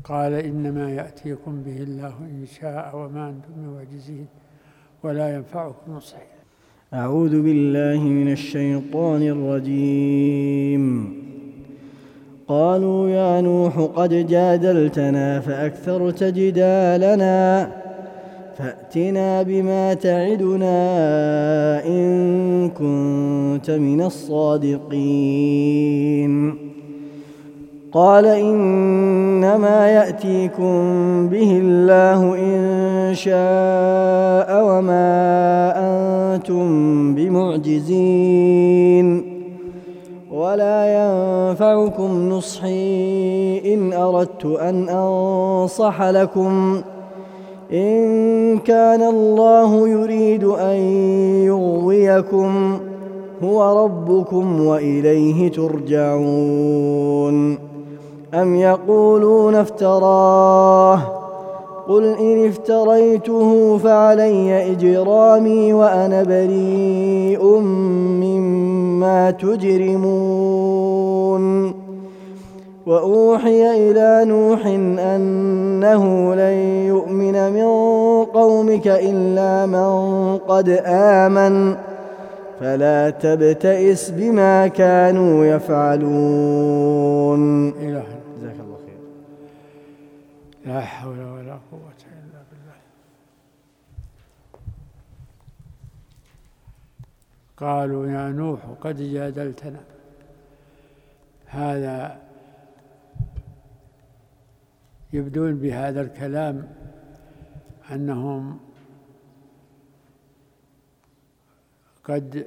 قال إنما يأتيكم به الله إن شاء وما أنتم بمعجزين ولا ينفعكم نصحي. أعوذ بالله من الشيطان الرجيم. قالوا يا نوح قد جادلتنا فأكثرت جدالنا فأتنا بما تعدنا إن كنت من الصادقين. قال إنما يأتيكم به الله إن شاء وما أنتم بمعجزين ولا ينفعكم نصحي إن أردت أن أنصح لكم إن كان الله يريد أن يغويكم هو ربكم وإليه ترجعون. أم يقولون افتراه قل إن افتريته فعلي إجرامي وأنا بريء مما تجرمون. وأوحي إلى نوح أنه لن يؤمن من قومك إلا من قد آمن فلا تبتئس بما كانوا يفعلون. جزاك الله خير. لا حول ولا قوة إلا بالله. قالوا يا نوح قد جادلتنا. هذا يبدون بهذا الكلام أنهم قد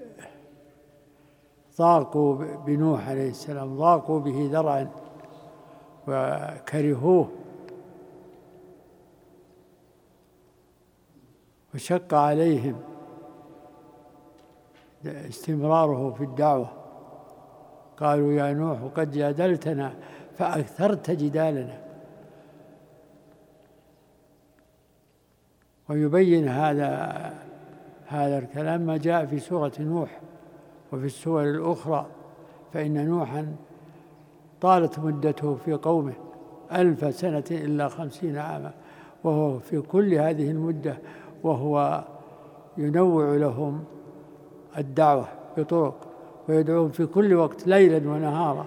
ضاقوا بنوح عليه السلام، ضاقوا به ذرعا وكرهوه وشق عليهم استمراره في الدعوة. قالوا يا نوح قد جادلتنا فأكثرت جدالنا. ويبين هذا الكلام ما جاء في سورة نوح وفي السور الأخرى، فإن نوحا طالت مدته في قومه 1000 سنة إلا 50 عاما، وهو في كل هذه المدة وهو ينوع لهم الدعوة بطرق، ويدعوهم في كل وقت ليلا ونهارا،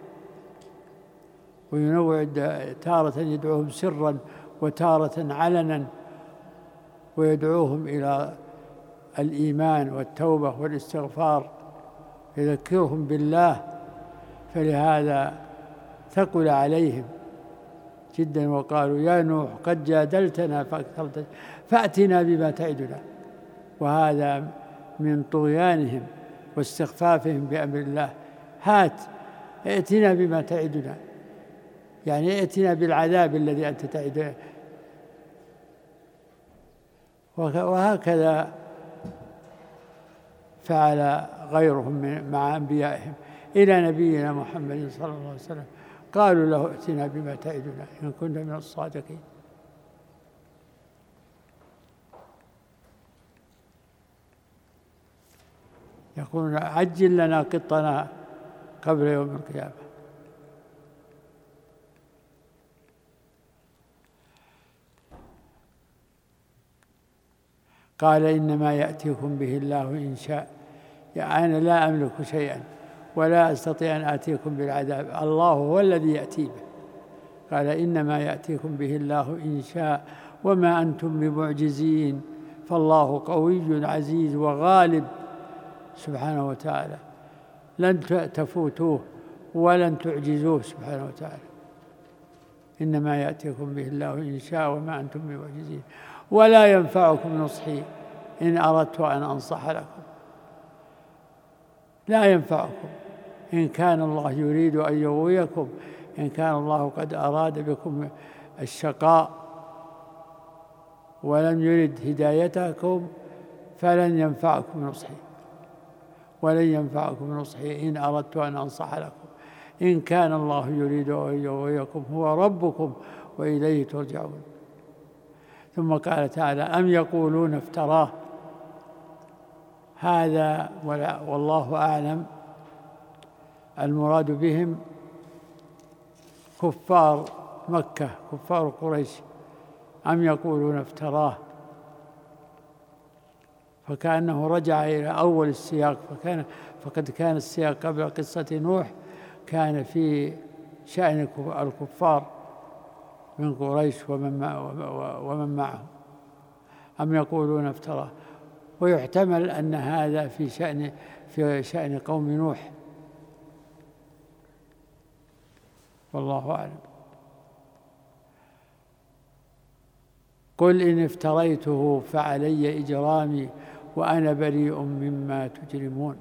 وينوع تارة يدعوهم سرا وتارة علنا، ويدعوهم إلى الإيمان والتوبة والاستغفار، يذكرهم بالله. فلهذا ثقل عليهم جدا وقالوا يا نوح قد جادلتنا فأكثرت فأتنا بما تعدنا. وهذا من طغيانهم واستخفافهم بأمر الله. ائتنا بما تعدنا، يعني ائتنا بالعذاب الذي أنت تعدنا. وهكذا فعل غيرهم مع أنبيائهم إلى نبينا محمد صلى الله عليه وسلم. قالوا له ائتنا بما تعدنا إن كنت من الصادقين. يقولون عجل لنا قطنا قبل يوم القيامة. قال إنما يأتيكم به الله إن شاء. يعني أنا لا أملك شيئا ولا أستطيع أن آتيكم بالعذاب، الله هو الذي يأتي به. قال إنما يأتيكم به الله إن شاء وما أنتم بمعجزين، فالله قوي عزيز وغالب سبحانه وتعالى، لن تفوتوه ولن تعجزوه سبحانه وتعالى. إنما يأتيكم به الله إن شاء وما أنتم بمعجزين ولا ينفعكم نصحي إن أردت أن أنصح لكم. لا ينفعكم إن كان الله يريد أن يغويكم، إن كان الله قد أراد بكم الشقاء ولم يرد هدايتكم فلن ينفعكم نصحي، ولن ينفعكم نصحي إن أردت أن أنصح لكم. إن كان الله يريد أن يغويكم هو ربكم وإليه ترجعون. ثم قال تعالى أم يقولون افتراه. هذا والله أعلم المراد بهم كفار مكة كفار قريش أم يقولون افتراه، فكأنه رجع إلى أول السياق، فقد كان السياق قبل قصة نوح كان في شأن الكفار من قريش ومن معه، أم يقولون افتراه. ويحتمل أن هذا في شأن قوم نوح، والله أعلم. قل إن افتريته فعلي إجرامي وأنا بريء مما تجرمون.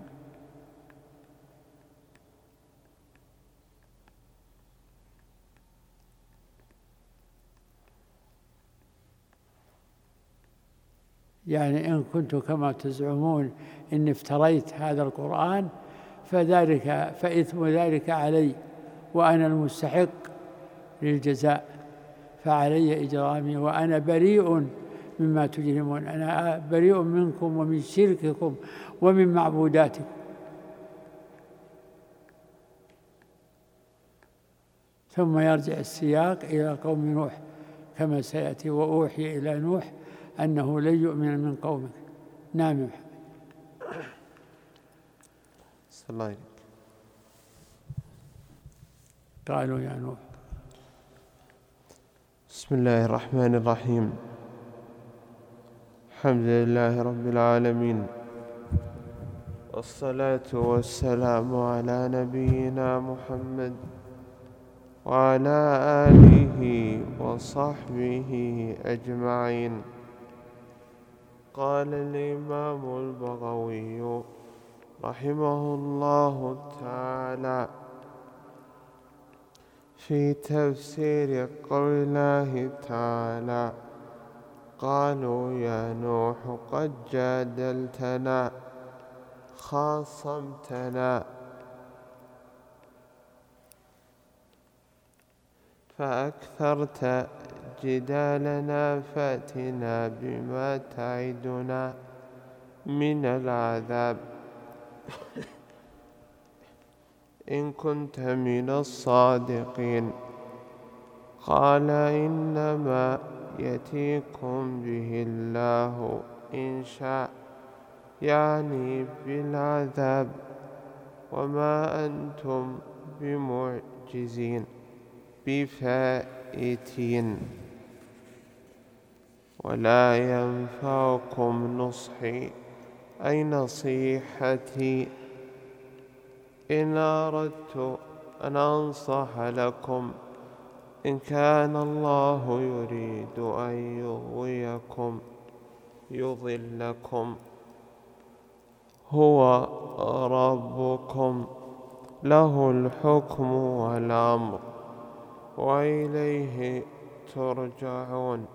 يعني إن كنت كما تزعمون إن افتريت هذا القرآن فإثم ذلك علي وأنا المستحق للجزاء، فعلي إجرامي وأنا بريء مما تجرمون، أنا بريء منكم ومن شرككم ومن معبوداتكم. ثم يرجع السياق إلى قوم نوح كما سيأتي: وأوحي إلى نوح أنه لن يؤمن من قومك. نعم يا محمد. صلى الله عليه. قالوا يا نوح. بسم الله الرحمن الرحيم. الحمد لله رب العالمين، والصلاة والسلام على نبينا محمد وعلى آله وصحبه أجمعين. قال الإمام البغوي رحمه الله تعالى في تفسير قول الله تعالى: قالوا يا نوح قد جادلتنا خاصمتنا فأكثرت جدالنا فأتنا بما تعدنا من العذاب إن كنت من الصادقين. قال: إنما يأتيكم به الله إن شاء، يعني بالعذاب، وما أنتم بمعجزين بفائتين، ولا ينفعكم نصحي أي نصيحتي إن أردت أن أنصح لكم إن كان الله يريد أن يغويكم يضلكم. هو ربكم له الحكم والأمر وإليه ترجعون،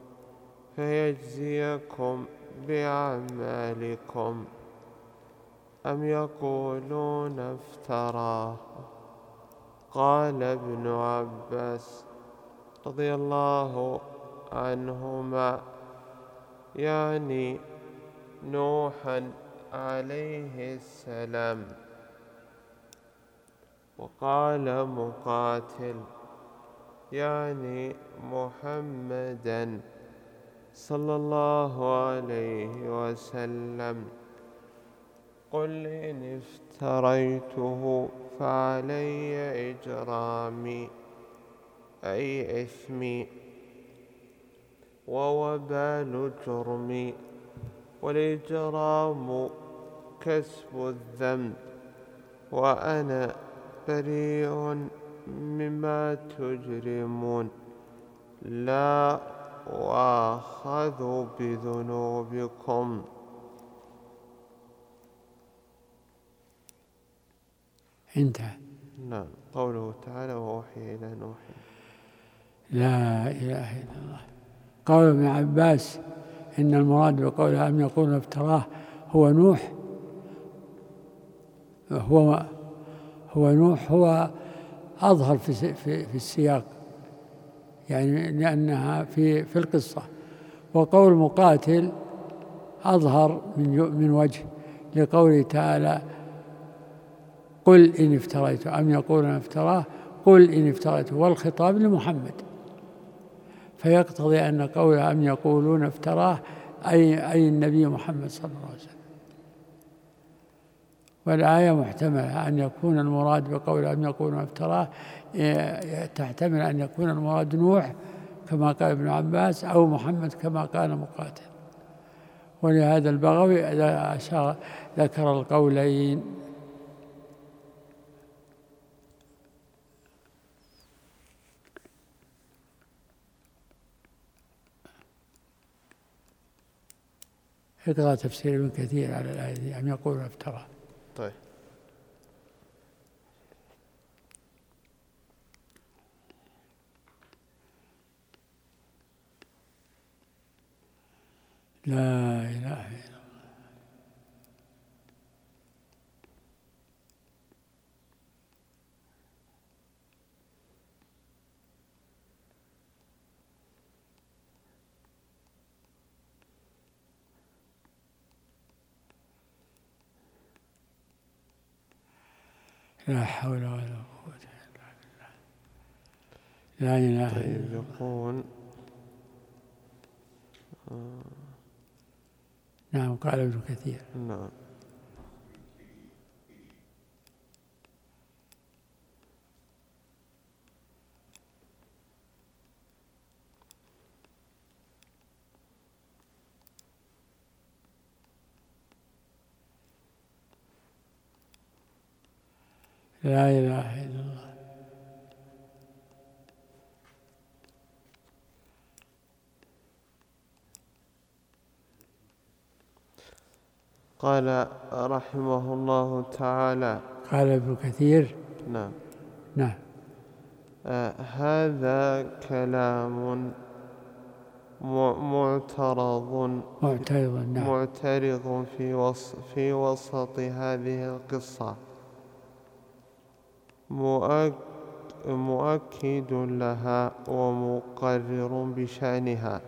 فيجزيكم بأعمالكم. أم يقولون افتراه؟ قال ابن عباس رضي الله عنهما: يعني نوحا عليه السلام. وقال مقاتل: يعني محمدا صلى الله عليه وسلم. قل إن افتريته فعلي إجرامي أي إثمي ووبال جرمي، والإجرام كسب الذنب، وأنا بريء مما تجرمون، لا أؤاخذ بذنوبكم. انتهى. نعم. قوله تعالى: وأوحي إلى نوح. لا إله إلا الله. قول ابن عباس إن المراد بقولها أم يقولون افتراه هو نوح، هو أظهر في السياق، يعني لأنها في القصة. وقول مقاتل أظهر من وجه لقوله تعالى: قل إن افتريت، أم يقولون افتراه، قل إن افتريت، والخطاب لمحمد. فيقتضي أن قوله أم يقولون افتراه أي النبي محمد صلى الله عليه وسلم. والآية محتملة أن يكون المراد بقول أم يقولون افتراه، تحتمل أن يكون المراد نوح كما قال ابن عباس أو محمد كما قال مقاتل. ولهذا البغوي ذكر القولين. اقرأ تفسير ابن كثير على الآية دي أم يقولون افتراه. طيب. لا إله إلا الله. لا حول ولا قوة إلا بالله. لا إله إلا الله. يقول نعم قال ابن كثير. نعم. لا إله إلا الله. قال رحمه الله تعالى. قال ابن كثير. نعم. نعم. هذا كلام معترض نعم. في وسط هذه القصة، مؤكد لها ومقرر بشأنها.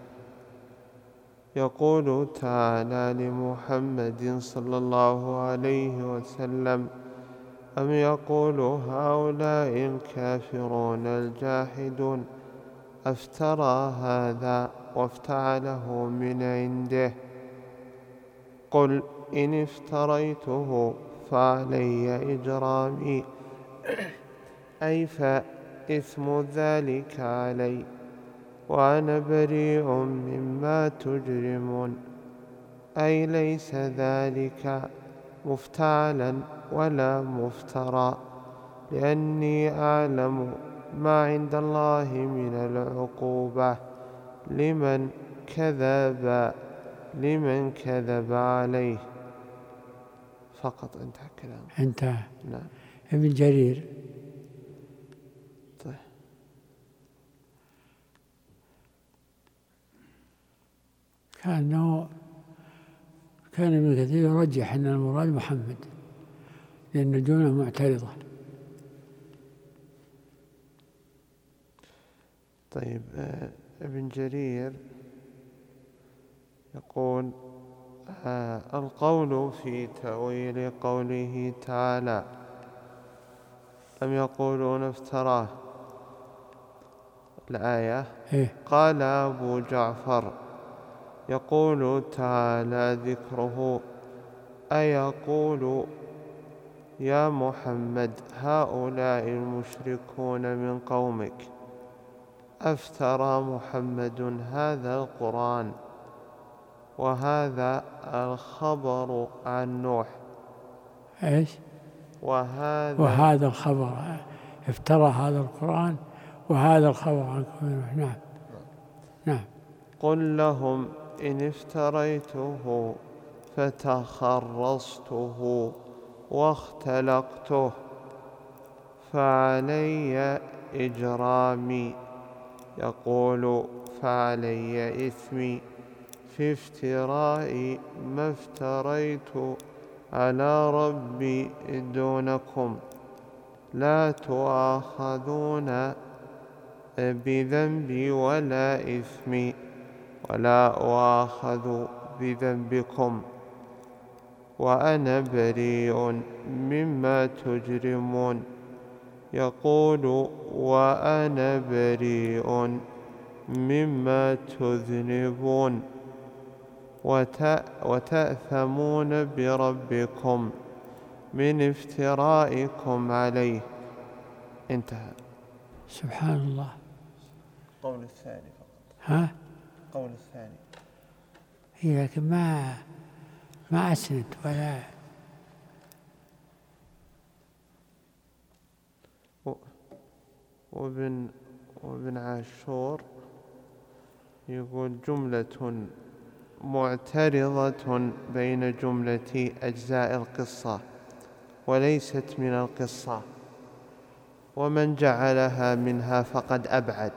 يقول تعالى لمحمد صلى الله عليه وسلم: أم يقول هؤلاء الكافرون الجاحدون افترى هذا وافتعله من عنده. قل إن افتريته فعلي إجرامي، أي فإثم ذلك علي وأنا بريء مما تجرمون، أي ليس ذلك مفتعلا ولا مفترى، لأني أعلم ما عند الله من العقوبة لمن كذب عليه. فقط انتهى كلامه. انتهى. نعم. ابن جرير. طيب. كان ابن كثير يرجح أن المراد محمد لأن الجملة معترضة. طيب. ابن جرير يقول: القول في تأويل قوله تعالى أم يقولون افتراه الآية. قال أبو جعفر: يقول تعالى ذكره: أيقول يا محمد هؤلاء المشركون من قومك أفترى محمد هذا القرآن وهذا الخبر عن نوح. وهذا الخبر افترى هذا القرآن وهذا الخبر عن نوح. نعم. نعم. قل لهم إن افتريته فتخرصته واختلقته فعلي إجرامي. يقول: فعلي إثمي في افتراء ما افتريت على ربي دونكم، لا تؤاخذون بذنبي ولا إثمي ولا أؤاخذ بذنبكم، وأنا بريء مما تجرمون. يقول: وأنا بريء مما تذنبون وتأثمون بربكم من افترائكم عليه. انتهى. سبحان الله. قول الثاني فقط. ها؟ قول الثاني. هي لكن ما أسند ولا. وابن عاشور يقول جملة معترضة بين جملة أجزاء القصة وليست من القصة، ومن جعلها منها فقد أبعد،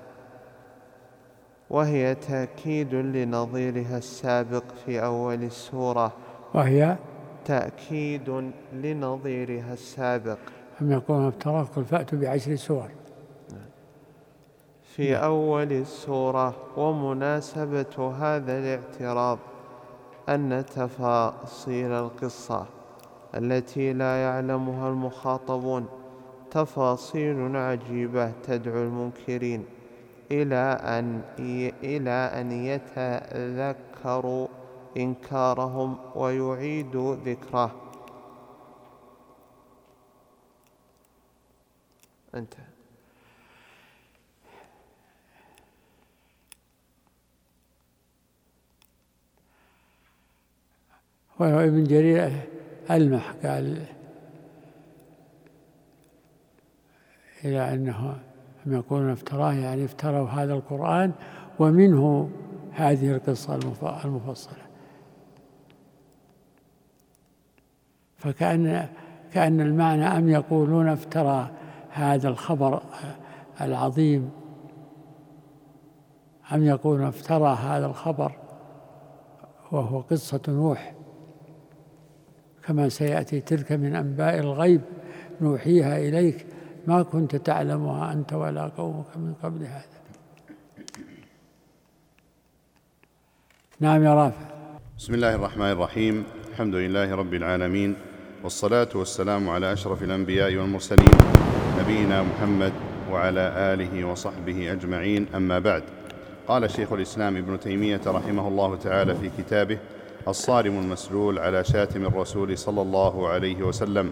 وهي تأكيد لنظيرها السابق في أول السورة. وهي تأكيد لنظيرها السابق. أم يقولون افتراه قل فأتوا ب10 سور في أول السورة. ومناسبة هذا الاعتراض أن تفاصيل القصة التي لا يعلمها المخاطبون تفاصيل عجيبة تدعو المنكرين إلى أن يتذكروا إنكارهم ويعيدوا ذكره. انتهى. وابن جرير ألمح قال إلى أنه هم يقولون افتراه، يعني افتروا هذا القرآن ومنه هذه القصة المفصلة. فكأن المعنى أم يقولون افترى هذا الخبر العظيم، أم يقولون افترى هذا الخبر وهو قصة نوح، كما سيأتي تلك من أنباء الغيب نوحيها إليك ما كنت تعلمها أنت ولا قومك من قبل هذا. نعم يا رافع. بسم الله الرحمن الرحيم. الحمد لله رب العالمين، والصلاة والسلام على أشرف الأنبياء والمرسلين نبينا محمد وعلى آله وصحبه أجمعين، أما بعد. قال شيخ الإسلام ابن تيمية رحمه الله تعالى في كتابه الصارم المسلول على شاتم الرسول صلى الله عليه وسلم: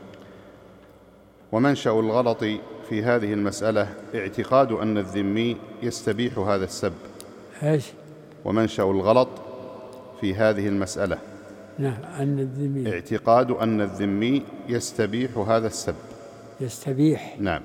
ومنشأ الغلط في هذه المسألة اعتقاد أن الذمي يستبيح هذا السب. ايش؟ ومنشأ الغلط في هذه المسألة نعم أن الذمي اعتقاد أن الذمي يستبيح هذا السب. يستبيح. نعم.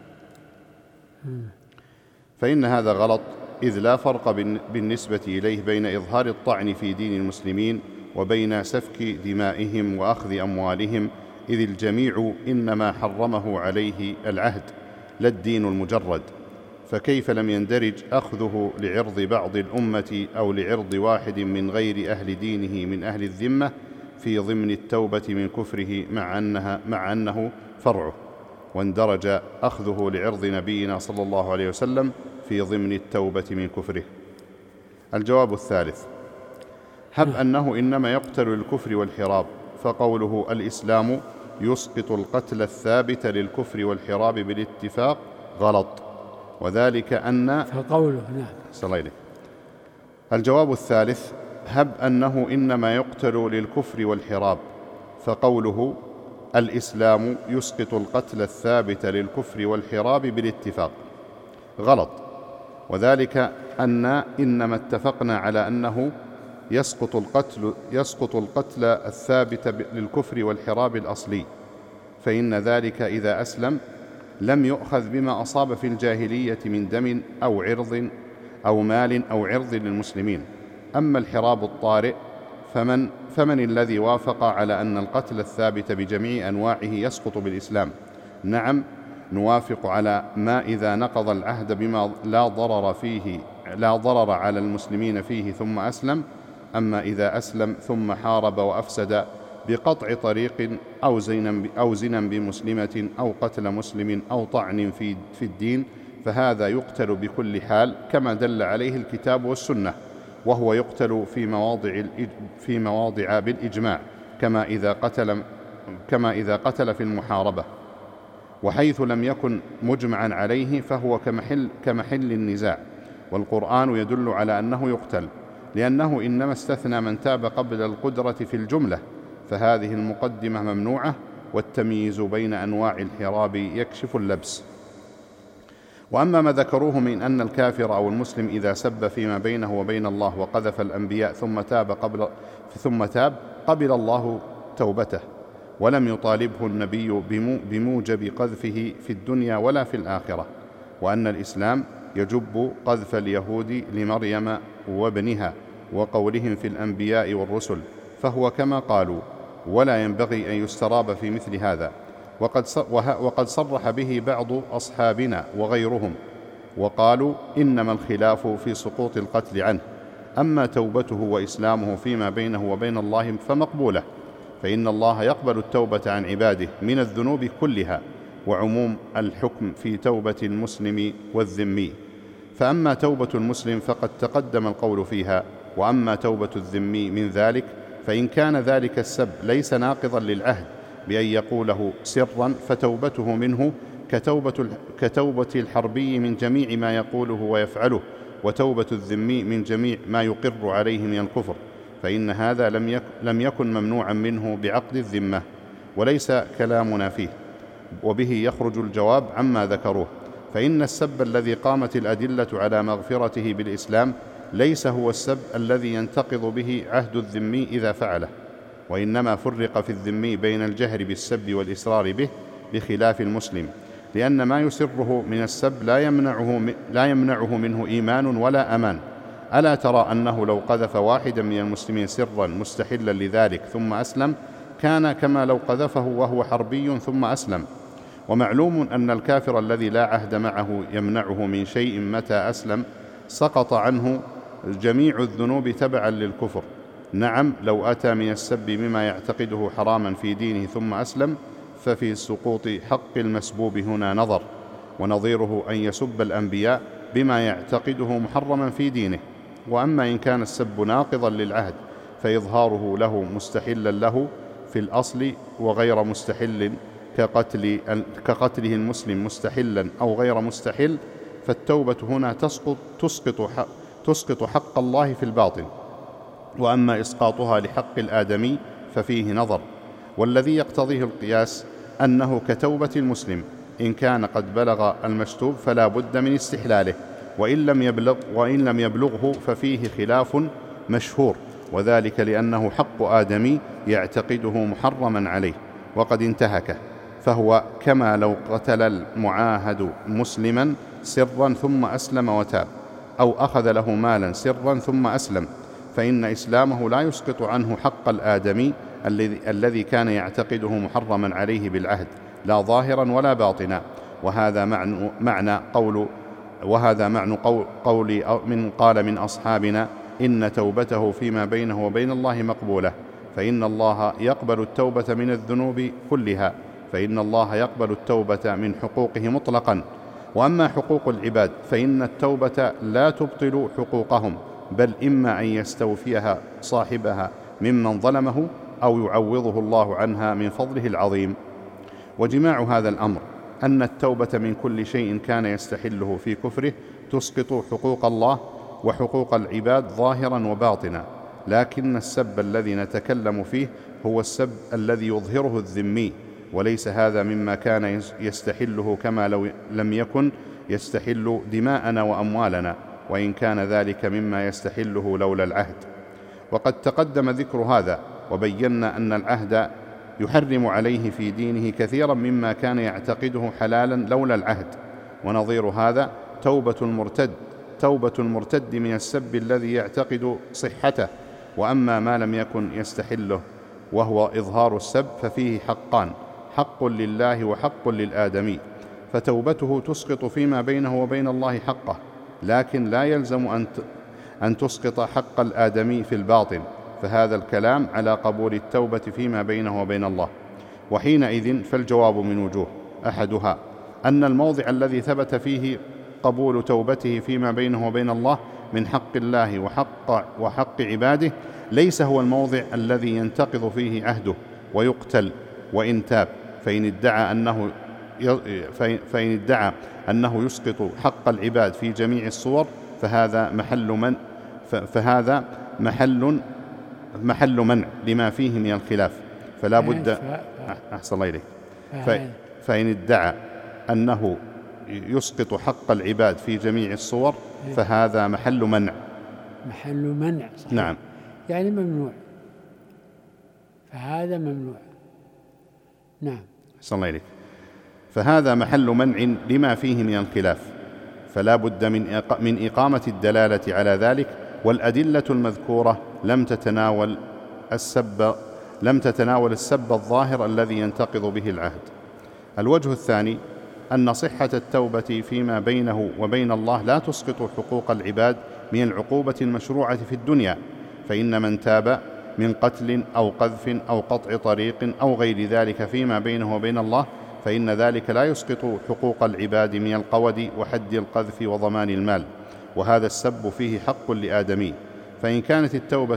فإن هذا غلط، إذ لا فرق بالنسبة إليه بين إظهار الطعن في دين المسلمين وبين سفك دمائهم وأخذ أموالهم، إذ الجميع إنما حرمه عليه العهد لا الدين المجرد، فكيف لم يندرج أخذه لعرض بعض الأمة أو لعرض واحد من غير أهل دينه من أهل الذمة في ضمن التوبة من كفره مع أنه فرعه، واندرج أخذه لعرض نبينا صلى الله عليه وسلم في ضمن التوبة من كفره. الجواب الثالث: هب أنه إنما يقتل للكفر والحراب، فقوله الإسلام يسقط القتل الثابت للكفر والحراب بالاتفاق غلط، وذلك أن فقوله نعم. صلى الله. الجواب الثالث: هب أنه إنما يقتل للكفر والحراب، فقوله الإسلام يسقط القتل الثابت للكفر والحراب بالاتفاق غلط، وذلك أن إنما اتفقنا على أنه يسقط القتل الثابت للكفر والحراب الأصلي، فإن ذلك إذا أسلم لم يؤخذ بما أصاب في الجاهلية من دم أو عرض أو مال أو عرض للمسلمين. أما الحراب الطارئ فمن الذي وافق على أن القتل الثابت بجميع أنواعه يسقط بالإسلام؟ نعم، نوافق على ما إذا نقض العهد بما لا ضرر على المسلمين فيه ثم أسلم. أما إذا أسلم ثم حارب وأفسد بقطع طريق أو زنا بمسلمة أو قتل مسلم أو طعن في الدين، فهذا يقتل بكل حال كما دل عليه الكتاب والسنة، وهو يقتل في مواضع بالإجماع، كما إذا قتل في المحاربة. وحيث لم يكن مجمعا عليه فهو كمحل النزاع، والقرآن يدل على أنه يقتل، لأنه إنما استثنى من تاب قبل القدرة في الجملة، فهذه المقدمة ممنوعة، والتمييز بين أنواع الحراب يكشف اللبس. وأما ما ذكروه من أن الكافر أو المسلم إذا سب فيما بينه وبين الله وقذف الأنبياء ثم تاب قبل الله توبته، ولم يطالبه النبي بموجب قذفه في الدنيا ولا في الآخرة، وأن الإسلام يجب قذف اليهود لمريم وابنها وقولهم في الأنبياء والرسل، فهو كما قالوا، ولا ينبغي أن يستراب في مثل هذا. وقد صرح به بعض أصحابنا وغيرهم، وقالوا إنما الخلاف في سقوط القتل عنه، أما توبته وإسلامه فيما بينه وبين الله فمقبولة، فإن الله يقبل التوبة عن عباده من الذنوب كلها، وعموم الحكم في توبة المسلم والذمي. فأما توبة المسلم فقد تقدم القول فيها، وأما توبة الذمي من ذلك فإن كان ذلك السب ليس ناقضا للعهد بأن يقوله سرا فتوبته منه كتوبة الحربي من جميع ما يقوله ويفعله، وتوبة الذمي من جميع ما يقر عليه من الكفر، فإن هذا لم يكن ممنوعا منه بعقد الذمة، وليس كلامنا فيه. وبه يخرج الجواب عما ذكروه، فإن السب الذي قامت الأدلة على مغفرته بالإسلام ليس هو السب الذي ينتقض به عهد الذمي إذا فعله، وإنما فرق في الذمي بين الجهر بالسب والإصرار به بخلاف المسلم، لأن ما يسره من السب لا يمنعه منه إيمان ولا أمان. ألا ترى أنه لو قذف واحدا من المسلمين سرا مستحلا لذلك ثم أسلم كان كما لو قذفه وهو حربي ثم أسلم. ومعلوم أن الكافر الذي لا عهد معه يمنعه من شيء متى أسلم سقط عنه جميع الذنوب تبعا للكفر. نعم، لو أتى من السب بما يعتقده حراما في دينه ثم أسلم ففي سقوط حق المسبوب هنا نظر، ونظيره أن يسب الأنبياء بما يعتقده محرما في دينه. وأما إن كان السب ناقضا للعهد فإظهاره له مستحلا له في الأصل وغير مستحل كقتله المسلم مستحلا أو غير مستحل، فالتوبة هنا تسقط حق الله في الباطن. وأما إسقاطها لحق الآدمي ففيه نظر، والذي يقتضيه القياس أنه كتوبة المسلم إن كان قد بلغ المشتوب فلا بد من استحلاله، وإن لم يبلغه ففيه خلاف مشهور، وذلك لأنه حق آدمي يعتقده محرما عليه وقد انتهكه، فهو كما لو قتل المعاهد مسلما سرا ثم أسلم وتاب، أو أخذ له مالا سرا ثم أسلم، فإن إسلامه لا يسقط عنه حق الآدمي الذي كان يعتقده محرما عليه بالعهد، لا ظاهرا ولا باطنا. وهذا معنى قول من قال من أصحابنا إن توبته فيما بينه وبين الله مقبولة، فإن الله يقبل التوبة من الذنوب كلها، فإن الله يقبل التوبة من حقوقه مطلقا. وأما حقوق العباد فإن التوبة لا تبطل حقوقهم، بل إما أن يستوفيها صاحبها ممن ظلمه أو يعوضه الله عنها من فضله العظيم. وجماع هذا الأمر أن التوبة من كل شيء كان يستحله في كفره تسقط حقوق الله وحقوق العباد ظاهرا وباطنا، لكن السب الذي نتكلم فيه هو السب الذي يظهره الذمي، وليس هذا مما كان يستحله كما لو لم يكن يستحل دماءنا وأموالنا، وإن كان ذلك مما يستحله لولا العهد. وقد تقدم ذكر هذا، وبينا أن العهد يحرم عليه في دينه كثيرا مما كان يعتقده حلالا لولا العهد. ونظير هذا توبة المرتد من السب الذي يعتقد صحته. وأما ما لم يكن يستحله وهو إظهار السب ففيه حقان، حق لله وحق للآدمي، فتوبته تسقط فيما بينه وبين الله حقه، لكن لا يلزم أن تسقط حق الآدمي في الباطن، فهذا الكلام على قبول التوبة فيما بينه وبين الله. وحينئذ فالجواب من وجوه، أحدها أن الموضع الذي ثبت فيه قبول توبته فيما بينه وبين الله من حق الله وحق عباده ليس هو الموضع الذي ينتقض فيه عهده ويقتل وإن تاب، فإن ادعى أنه يسقط حق العباد في جميع الصور فهذا محل منع لما فيه من الخلاف، فلا بد. أحسن الله إليك. فإن ادعى أنه يسقط حق العباد في جميع الصور فهذا محل منع. محل منع صحيح. نعم، يعني ممنوع، فهذا ممنوع. نعم. أحسن الله إليك. فهذا محل منع لما فيه من الخلاف، فلا بد من إقامة الدلالة على ذلك، والأدلة المذكورة لم تتناول السب الظاهر الذي ينتقض به العهد. الوجه الثاني أن صحة التوبة فيما بينه وبين الله لا تسقط حقوق العباد من العقوبة المشروعة في الدنيا، فإن من تاب من قتل أو قذف أو قطع طريق أو غير ذلك فيما بينه وبين الله فإن ذلك لا يسقط حقوق العباد من القود وحد القذف وضمان المال، وهذا السب فيه حق لآدمي، فإن كانت التوبة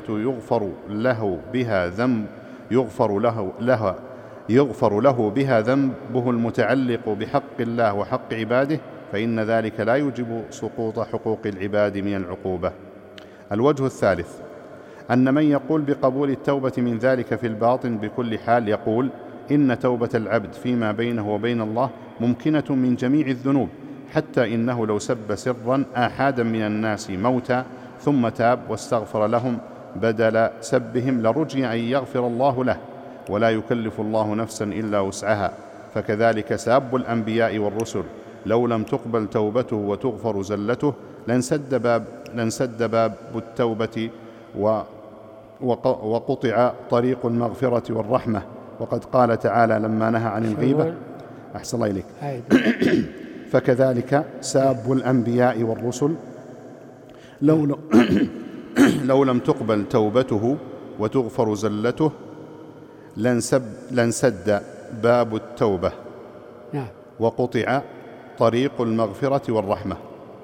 يغفر له بها ذنبه المتعلق بحق الله وحق عباده، فإن ذلك لا يوجب سقوط حقوق العباد من العقوبة. الوجه الثالث أن من يقول بقبول التوبة من ذلك في الباطن بكل حال يقول إن توبة العبد فيما بينه وبين الله ممكنة من جميع الذنوب، حتى إنه لو سب سرا آحادا من الناس موتى ثم تاب واستغفر لهم بدل سبهم لرجي أن يغفر الله له، ولا يكلف الله نفسا إلا وسعها. فكذلك ساب الأنبياء والرسل لو لم تقبل توبته وتغفر زلته لانسد باب التوبة وقطع طريق المغفرة والرحمة. وقد قال تعالى لما نهى عن الغيبة. أحسن الله إليك. فكذلك ساب الأنبياء والرسل لو لم تقبل توبته وتغفر زلته لانسد باب التوبة وقطع طريق المغفرة والرحمة.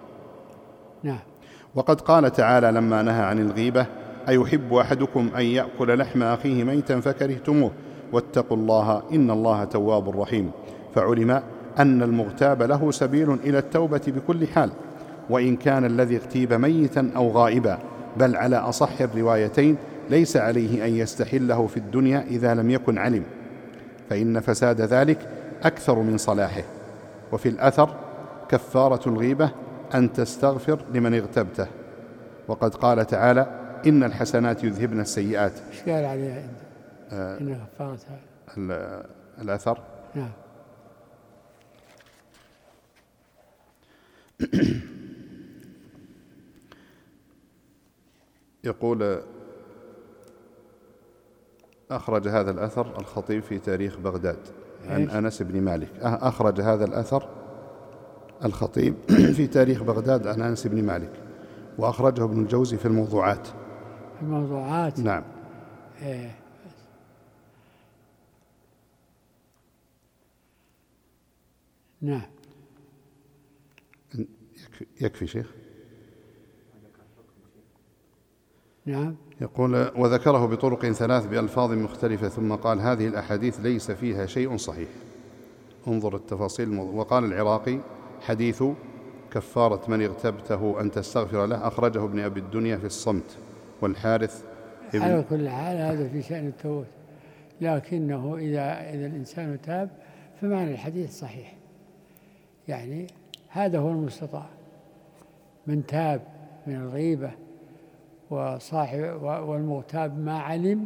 وقد قال تعالى لما نهى عن الغيبة أيحب أحدكم أن يأكل لحم أخيه ميتا فكرهتموه واتقوا الله إن الله تواب رحيم. فعلم أن المغتاب له سبيل إلى التوبة بكل حال، وإن كان الذي اغتيب ميتا أو غائبا، بل على أصح الروايتين ليس عليه أن يستحله في الدنيا إذا لم يكن علم، فإن فساد ذلك أكثر من صلاحه. وفي الأثر كفارة الغيبة أن تستغفر لمن اغتبته، وقد قال تعالى إن الحسنات يذهبن السيئات. ايش قال عليها إن كفارتها؟ الأثر نعم. يقول أخرج هذا الأثر الخطيب في تاريخ بغداد عن أنس بن مالك. أخرج هذا الأثر الخطيب في تاريخ بغداد عن أنس بن مالك، وأخرجه ابن الجوزي في الموضوعات. الموضوعات. نعم. نعم. يكفي شيخ. نعم. يقول وذكره بطرق ثلاث بألفاظ مختلفة، ثم قال هذه الأحاديث ليس فيها شيء صحيح، انظر التفاصيل. وقال العراقي حديث كفارة من اغتبته أن تستغفر له أخرجه ابن أبي الدنيا في الصمت، والحارث على كل حال هذا في شأن التوبة، لكنه إذا الإنسان تاب فمعنى الحديث صحيح، يعني هذا هو المستطاع. من تاب من الغيبة والمغتاب ما علم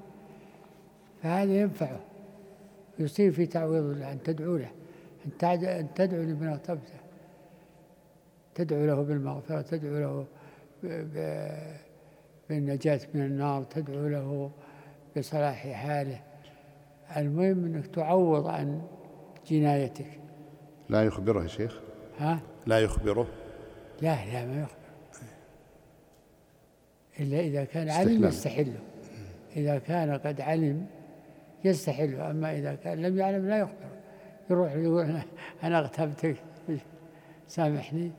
فهذا ينفعه، يصير في تعويض الله، أن تدعو له، أن تدعو لمن اغتبته، تدعو له بالمغفرة، تدعو له بالنجاة من النار، تدعو له بصلاح حاله. المهم أنك تعوض عن جنايتك. لا يخبره يا شيخ؟ لا يخبره؟ لا ما يخبره إلا إذا كان علم يستحله. إذا كان قد علم يستحله، أما إذا كان لم يعلم لا يخبره، يروح يقول أنا اغتبتك سامحني.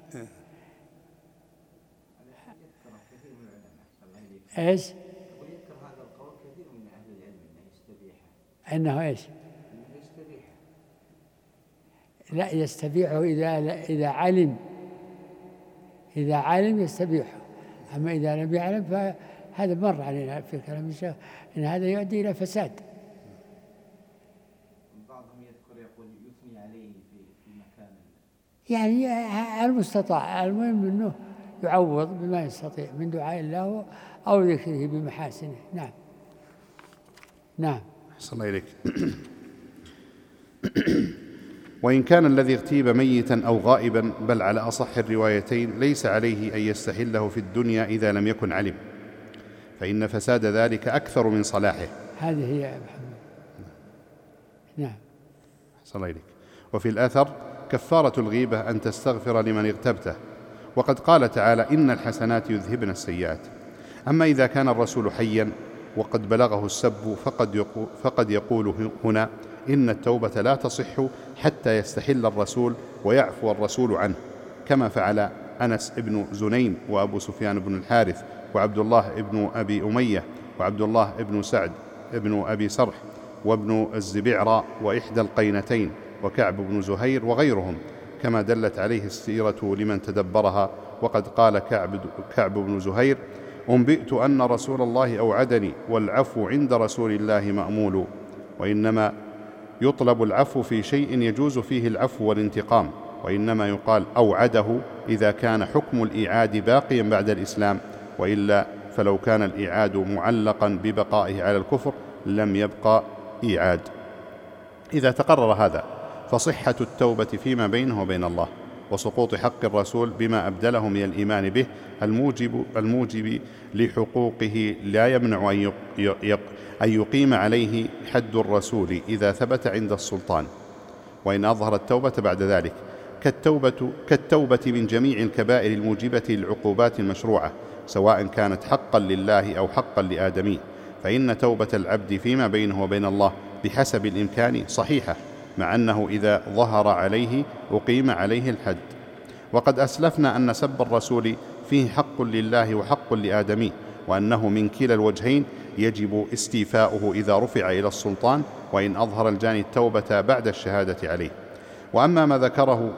ايش؟ ويذكر هذا القول كثير من أهل العلم أنه يستبيحه. أنه ايش؟ أنه يستبيحه. لا، يستبيحه إذا علم، إذا علم يستبيحه، أما إذا لم يعلم فهذا مر علينا في كلام الشيخ إن هذا يؤدي إلى فساد. بعضهم يذكر يقول يثني عليه في مكان، يعني المستطاع، المهم أنه يعوض بما يستطيع من دعاء الله أو ذكره بمحاسنه. نعم. نعم. أحسن إليك. وإن كان الذي اغتيب ميتا أو غائبا، بل على أصح الروايتين ليس عليه أن يستحله في الدنيا إذا لم يكن علم، فإن فساد ذلك أكثر من صلاحه. هذه هي يا محمد. نعم. أحسن إليك. وفي الأثر كفارة الغيبة أن تستغفر لمن اغتبته، وقد قال تعالى إن الحسنات يذهبن السيئات. أما إذا كان الرسول حيا وقد بلغه السب فقد يقول هنا إن التوبة لا تصح حتى يستحل الرسول ويعفو الرسول عنه، كما فعل أنس بن زنين وأبو سفيان بن الحارث وعبد الله بن أبي أمية وعبد الله بن سعد بن أبي سرح وابن الزبعرى وإحدى القينتين وكعب بن زهير وغيرهم، كما دلت عليه السيرة لمن تدبرها. وقد قال كعب بن زهير: أنبئت أن رسول الله أوعدني، والعفو عند رسول الله مأمول. وإنما يطلب العفو في شيء يجوز فيه العفو والانتقام، وإنما يقال أوعده إذا كان حكم الإيعاد باقيا بعد الإسلام، وإلا فلو كان الإيعاد معلقا ببقائه على الكفر لم يبقى إيعاد. إذا تقرر هذا فصحة التوبة فيما بينه وبين الله، وسقوط حق الرسول بما أبدله من الإيمان به الموجب لحقوقه لا يمنع أن يقيم عليه حد الرسول إذا ثبت عند السلطان، وإن أظهر التوبة بعد ذلك، كالتوبة من جميع الكبائر الموجبة للعقوبات المشروعة، سواء كانت حقا لله أو حقا لآدمي، فإن توبة العبد فيما بينه وبين الله بحسب الإمكان صحيحة، مع أنه إذا ظهر عليه أقيم عليه الحد. وقد أسلفنا أن سب الرسول فيه حق لله وحق لآدمي، وأنه من كلا الوجهين يجب استيفاؤه إذا رفع إلى السلطان، وإن أظهر الجاني التوبة بعد الشهادة عليه. وأما ما ذكره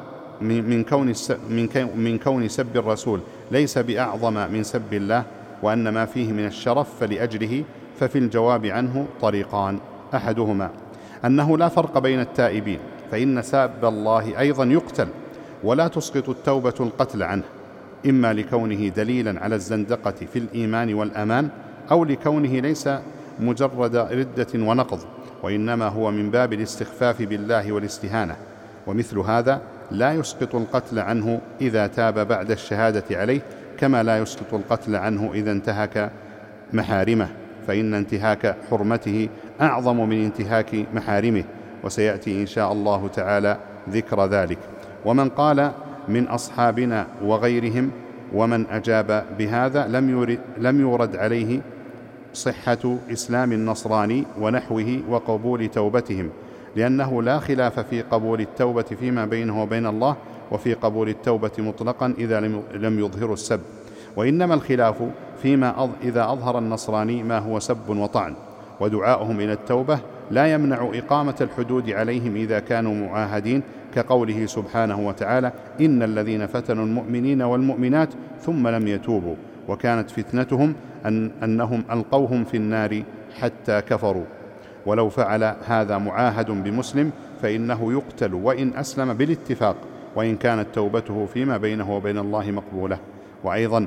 من كون سب الرسول ليس بأعظم من سب الله، وأن ما فيه من الشرف فلأجله، ففي الجواب عنه طريقان: أحدهما أنه لا فرق بين التائبين، فإن ساب الله أيضا يقتل، ولا تسقط التوبة القتل عنه، إما لكونه دليلا على الزندقة في الإيمان والأمان، أو لكونه ليس مجرد ردة ونقض، وإنما هو من باب الاستخفاف بالله والاستهانة. ومثل هذا لا يسقط القتل عنه إذا تاب بعد الشهادة عليه، كما لا يسقط القتل عنه إذا انتهك محارمه، فإن انتهاك حرمته أعظم من انتهاك محارمه، وسيأتي إن شاء الله تعالى ذكر ذلك. ومن قال من أصحابنا وغيرهم ومن أجاب بهذا لم يورد عليه صحة إسلام النصراني ونحوه وقبول توبتهم، لأنه لا خلاف في قبول التوبة فيما بينه وبين الله، وفي قبول التوبة مطلقا إذا لم يظهر السب، وإنما الخلاف فيما إذا أظهر النصراني ما هو سب وطعن. ودعاؤهم إلى التوبة لا يمنع إقامة الحدود عليهم إذا كانوا معاهدين، كقوله سبحانه وتعالى: إن الذين فتنوا المؤمنين والمؤمنات ثم لم يتوبوا وكانت فتنتهم أنهم ألقوهم في النار حتى كفروا. ولو فعل هذا معاهد بمسلم فإنه يقتل وإن أسلم بالاتفاق، وإن كانت توبته فيما بينه وبين الله مقبولة. وأيضا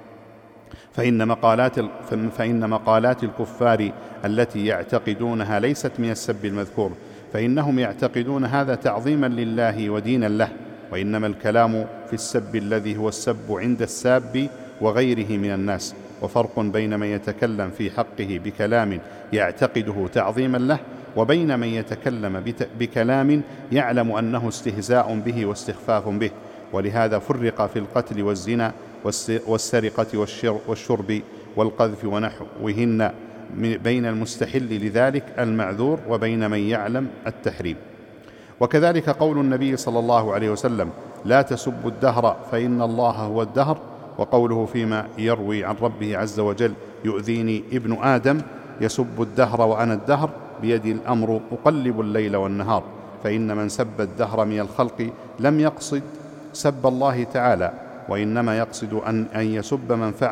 فإن مقالات الكفار التي يعتقدونها ليست من السب المذكور، فإنهم يعتقدون هذا تعظيما لله ودينا له، وإنما الكلام في السب الذي هو السب عند الساب وغيره من الناس، وفرق بين من يتكلم في حقه بكلام يعتقده تعظيما له، وبين من يتكلم بكلام يعلم أنه استهزاء به واستخفاف به. ولهذا فرق في القتل والزنا والسرقة والشرب والقذف ونحوهن بين المستحل لذلك المعذور وبين من يعلم التحريم. وكذلك قول النبي صلى الله عليه وسلم: لا تسبوا الدهر فإن الله هو الدهر، وقوله فيما يروي عن ربه عز وجل: يؤذيني ابن آدم يسب الدهر وأنا الدهر بيدي الأمر أقلب الليل والنهار. فإن من سب الدهر من الخلق لم يقصد سب الله تعالى، وإنما يقصد أن يسب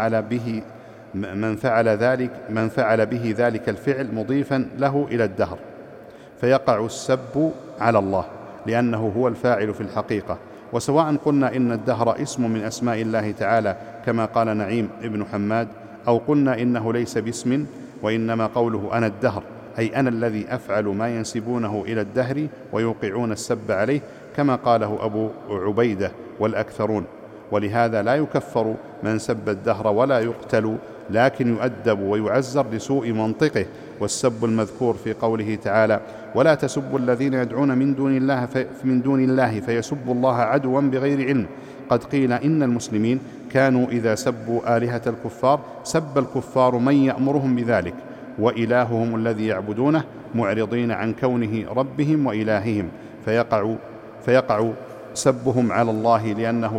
من فعل به ذلك الفعل مضيفا له إلى الدهر، فيقع السب على الله لأنه هو الفاعل في الحقيقة. وسواء قلنا إن الدهر اسم من أسماء الله تعالى كما قال نعيم ابن حماد، أو قلنا إنه ليس باسم وإنما قوله أنا الدهر، أي أنا الذي أفعل ما ينسبونه إلى الدهر ويوقعون السب عليه كما قاله أبو عبيدة والأكثرون. ولهذا لا يكفر من سب الدهر ولا يقتل، لكن يؤدب ويعزر لسوء منطقه. والسب المذكور في قوله تعالى ولا تسبوا الذين يدعون من دون الله فيسبوا الله عدوا بغير علم. قد قيل إن المسلمين كانوا إذا سبوا آلهة الكفار سب الكفار من يأمرهم بذلك، وإلههم الذي يعبدونه معرضين عن كونه ربهم وإلههم، فيقع سبهم على الله لأنه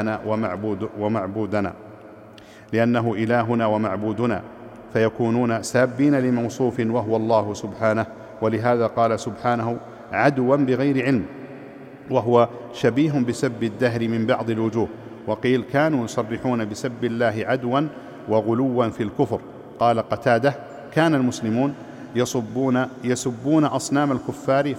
إلهنا ومعبودنا، فيكونون سابين لموصوف وهو الله سبحانه. ولهذا قال سبحانه عدوا بغير علم، وهو شبيه بسب الدهر من بعض الوجوه. وقيل كانوا يصرحون بسب الله عدوا وغلوا في الكفر. قال قتادة كان المسلمون يسبون أصنام الكفار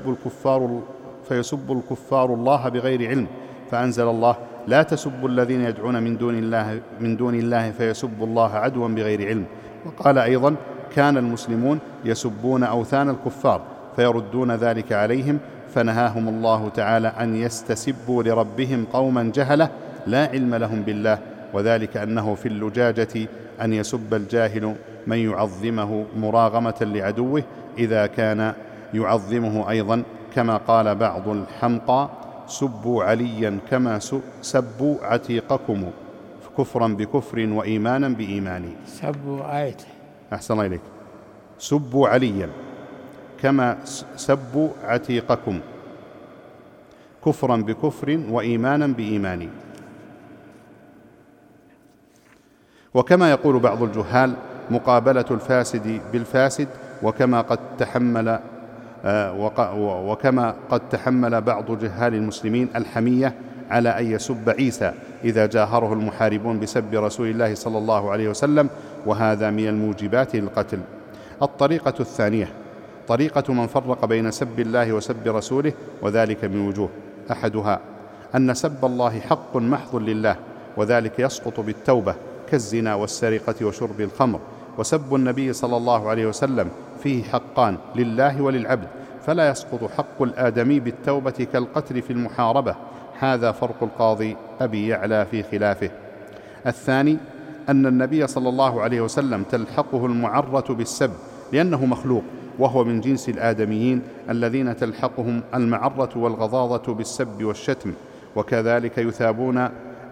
فيسب الكفار الله بغير علم، فأنزل الله لا تسبوا الذين يدعون من دون الله فيسبوا الله عدوا بغير علم. وقال أيضا كان المسلمون يسبون أوثان الكفار فيردون ذلك عليهم، فنهاهم الله تعالى أن يستسبوا لربهم قوما جهلة لا علم لهم بالله، وذلك أنه في اللجاجة أن يسب الجاهل من يعظمه مراغمة لعدوه إذا كان يعظمه أيضا، كما قال بعض الحمقى سبوا عليا كما سبوا عتيقكم كفرا بكفر وإيمانا بإيمان. سبوا آيته. أحسن إليك. سبوا عليا كما سبوا عتيقكم كفرا بكفر وإيمانا بإيمان. وكما يقول بعض الجهال مقابلة الفاسد بالفاسد، وكما قد تحمل بعض جهال المسلمين الحمية على أن يسب عيسى إذا جاهره المحاربون بسب رسول الله صلى الله عليه وسلم، وهذا من الموجبات للقتل. الطريقة الثانية طريقة من فرق بين سب الله وسب رسوله، وذلك من وجوه: أحدها أن سب الله حق محض لله، وذلك يسقط بالتوبة كالزنا والسرقة وشرب الخمر. وسب النبي صلى الله عليه وسلم فيه حقان لله وللعبد، فلا يسقط حق الآدمي بالتوبة كالقتل في المحاربة. هذا فرق القاضي أبي يعلى في خلافه. الثاني أن النبي صلى الله عليه وسلم تلحقه المعرة بالسب لأنه مخلوق، وهو من جنس الآدميين الذين تلحقهم المعرة والغضاضة بالسب والشتم، وكذلك يثابون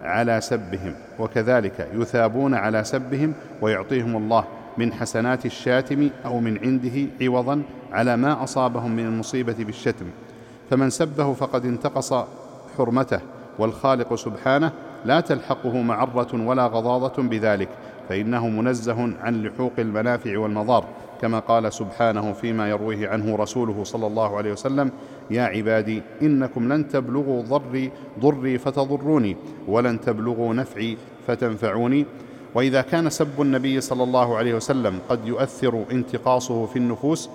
على سبهم ويعطيهم الله من حسنات الشاتم أو من عنده عوضا على ما أصابهم من المصيبة بالشتم. فمن سبه فقد انتقص حرمته، والخالق سبحانه لا تلحقه معرة ولا غضاضة بذلك، فإنه منزه عن لحوق المنافع والمضار، كما قال سبحانه فيما يرويه عنه رسوله صلى الله عليه وسلم: يا عبادي إنكم لن تبلغوا ضري فتضروني، ولن تبلغوا نفعي فتنفعوني. وإذا كان سب النبي صلى الله عليه وسلم قد يؤثر انتقاصه في النفوس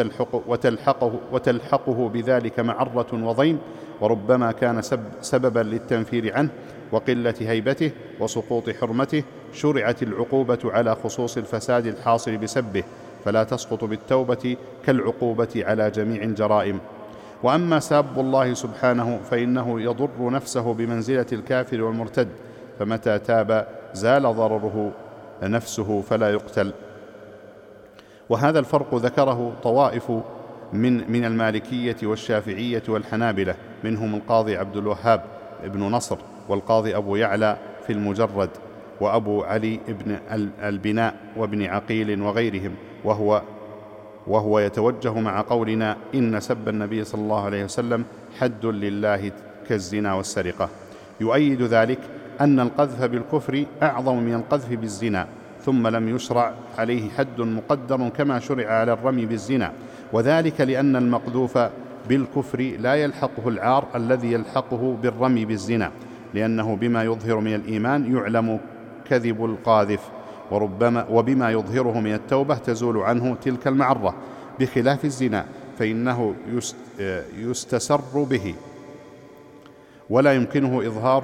وتلحقه بذلك معرة وضيم، وربما كان سببا للتنفير عنه وقلة هيبته وسقوط حرمته، شرعت العقوبة على خصوص الفساد الحاصل بسبه، فلا تسقط بالتوبة كالعقوبة على جميع الجرائم. وأما ساب الله سبحانه فإنه يضر نفسه بمنزلة الكافر والمرتد، فمتى تاب زال ضرره نفسه فلا يقتل. وهذا الفرق ذكره طوائف من المالكية والشافعية والحنابلة، منهم القاضي عبد الوهاب ابن نصر، والقاضي أبو يعلى في المجرد، وأبو علي ابن البناء وابن عقيل وغيرهم، وهو يتوجه مع قولنا إن سب النبي صلى الله عليه وسلم حد لله كالزنا والسرقة. يؤيد ذلك أن القذف بالكفر أعظم من القذف بالزنا، ثم لم يشرع عليه حد مقدر كما شرع على الرمي بالزنا، وذلك لأن المقذوف بالكفر لا يلحقه العار الذي يلحقه بالرمي بالزنا، لأنه بما يظهر من الإيمان يعلم كذب القاذف، وبما يظهره من التوبة تزول عنه تلك المعرة، بخلاف الزنا فإنه يستسر به ولا يمكنه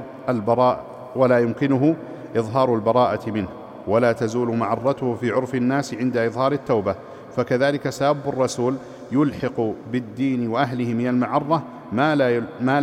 إظهار البراءة منه، ولا تزول معرته في عرف الناس عند إظهار التوبة. فكذلك ساب الرسول يلحق بالدين وأهله من المعرة ما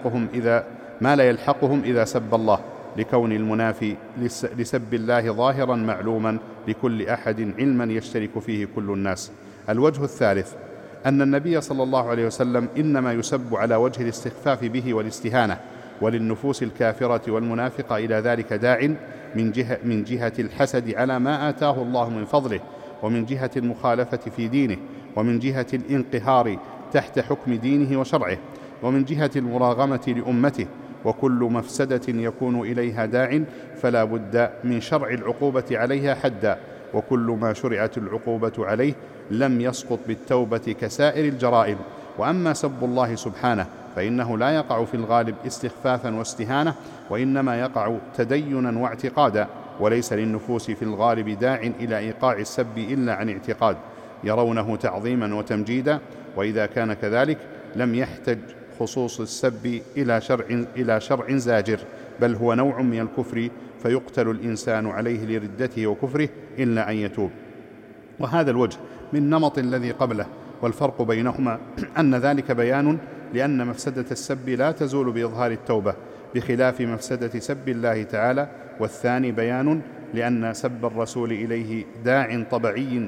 لا يلحقهم إذا سب الله، لكون المنافي لسب الله ظاهرا معلوما لكل أحد علما يشترك فيه كل الناس. الوجه الثالث أن النبي صلى الله عليه وسلم إنما يسب على وجه الاستخفاف به والاستهانة، وللنفوس الكافرة والمنافقة إلى ذلك داع من جهة الحسد على ما آتاه الله من فضله، ومن جهة المخالفة في دينه، ومن جهة الانقهار تحت حكم دينه وشرعه، ومن جهة المراغمة لأمته. وكل مفسدة يكون إليها داع فلا بد من شرع العقوبة عليها حدا، وكل ما شرعت العقوبة عليه لم يسقط بالتوبة كسائر الجرائم. وأما سب الله سبحانه فإنه لا يقع في الغالب استخفافا واستهانة، وإنما يقع تدينا واعتقادا، وليس للنفوس في الغالب داع إلى إيقاع السب إلا عن اعتقاد يرونه تعظيما وتمجيدا. وإذا كان كذلك لم يحتج خصوص السب إلى شرع زاجر، بل هو نوع من الكفر فيقتل الإنسان عليه لردته وكفره إلا أن يتوب. وهذا الوجه من نمط الذي قبله، والفرق بينهما أن ذلك بيان لأن مفسدة السب لا تزول بإظهار التوبة بخلاف مفسدة سب الله تعالى، والثاني بيان لأن سب الرسول إليه داع طبيعي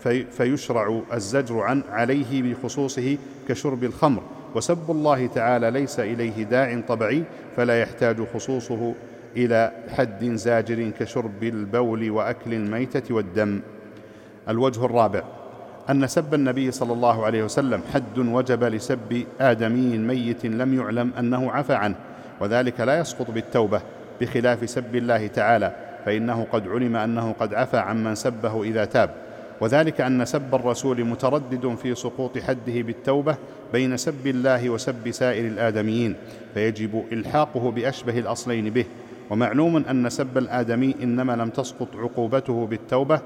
فيشرع الزجر عليه بخصوصه كشرب الخمر، وسب الله تعالى ليس إليه داع طبيعي فلا يحتاج خصوصه إلى حد زاجر كشرب البول وأكل الميتة والدم. الوجه الرابع أن سب النبي صلى الله عليه وسلم حد وجب لسب آدمي ميت لم يعلم أنه عفى عنه، وذلك لا يسقط بالتوبة بخلاف سب الله تعالى، فإنه قد علم أنه قد عفى عمن سبه إذا تاب. وذلك أن سب الرسول متردد في سقوط حده بالتوبة بين سب الله وسب سائر الآدميين، فيجب إلحاقه بأشبه الأصلين به. ومعلوم أن سب الآدمي إنما لم تسقط عقوبته بالتوبة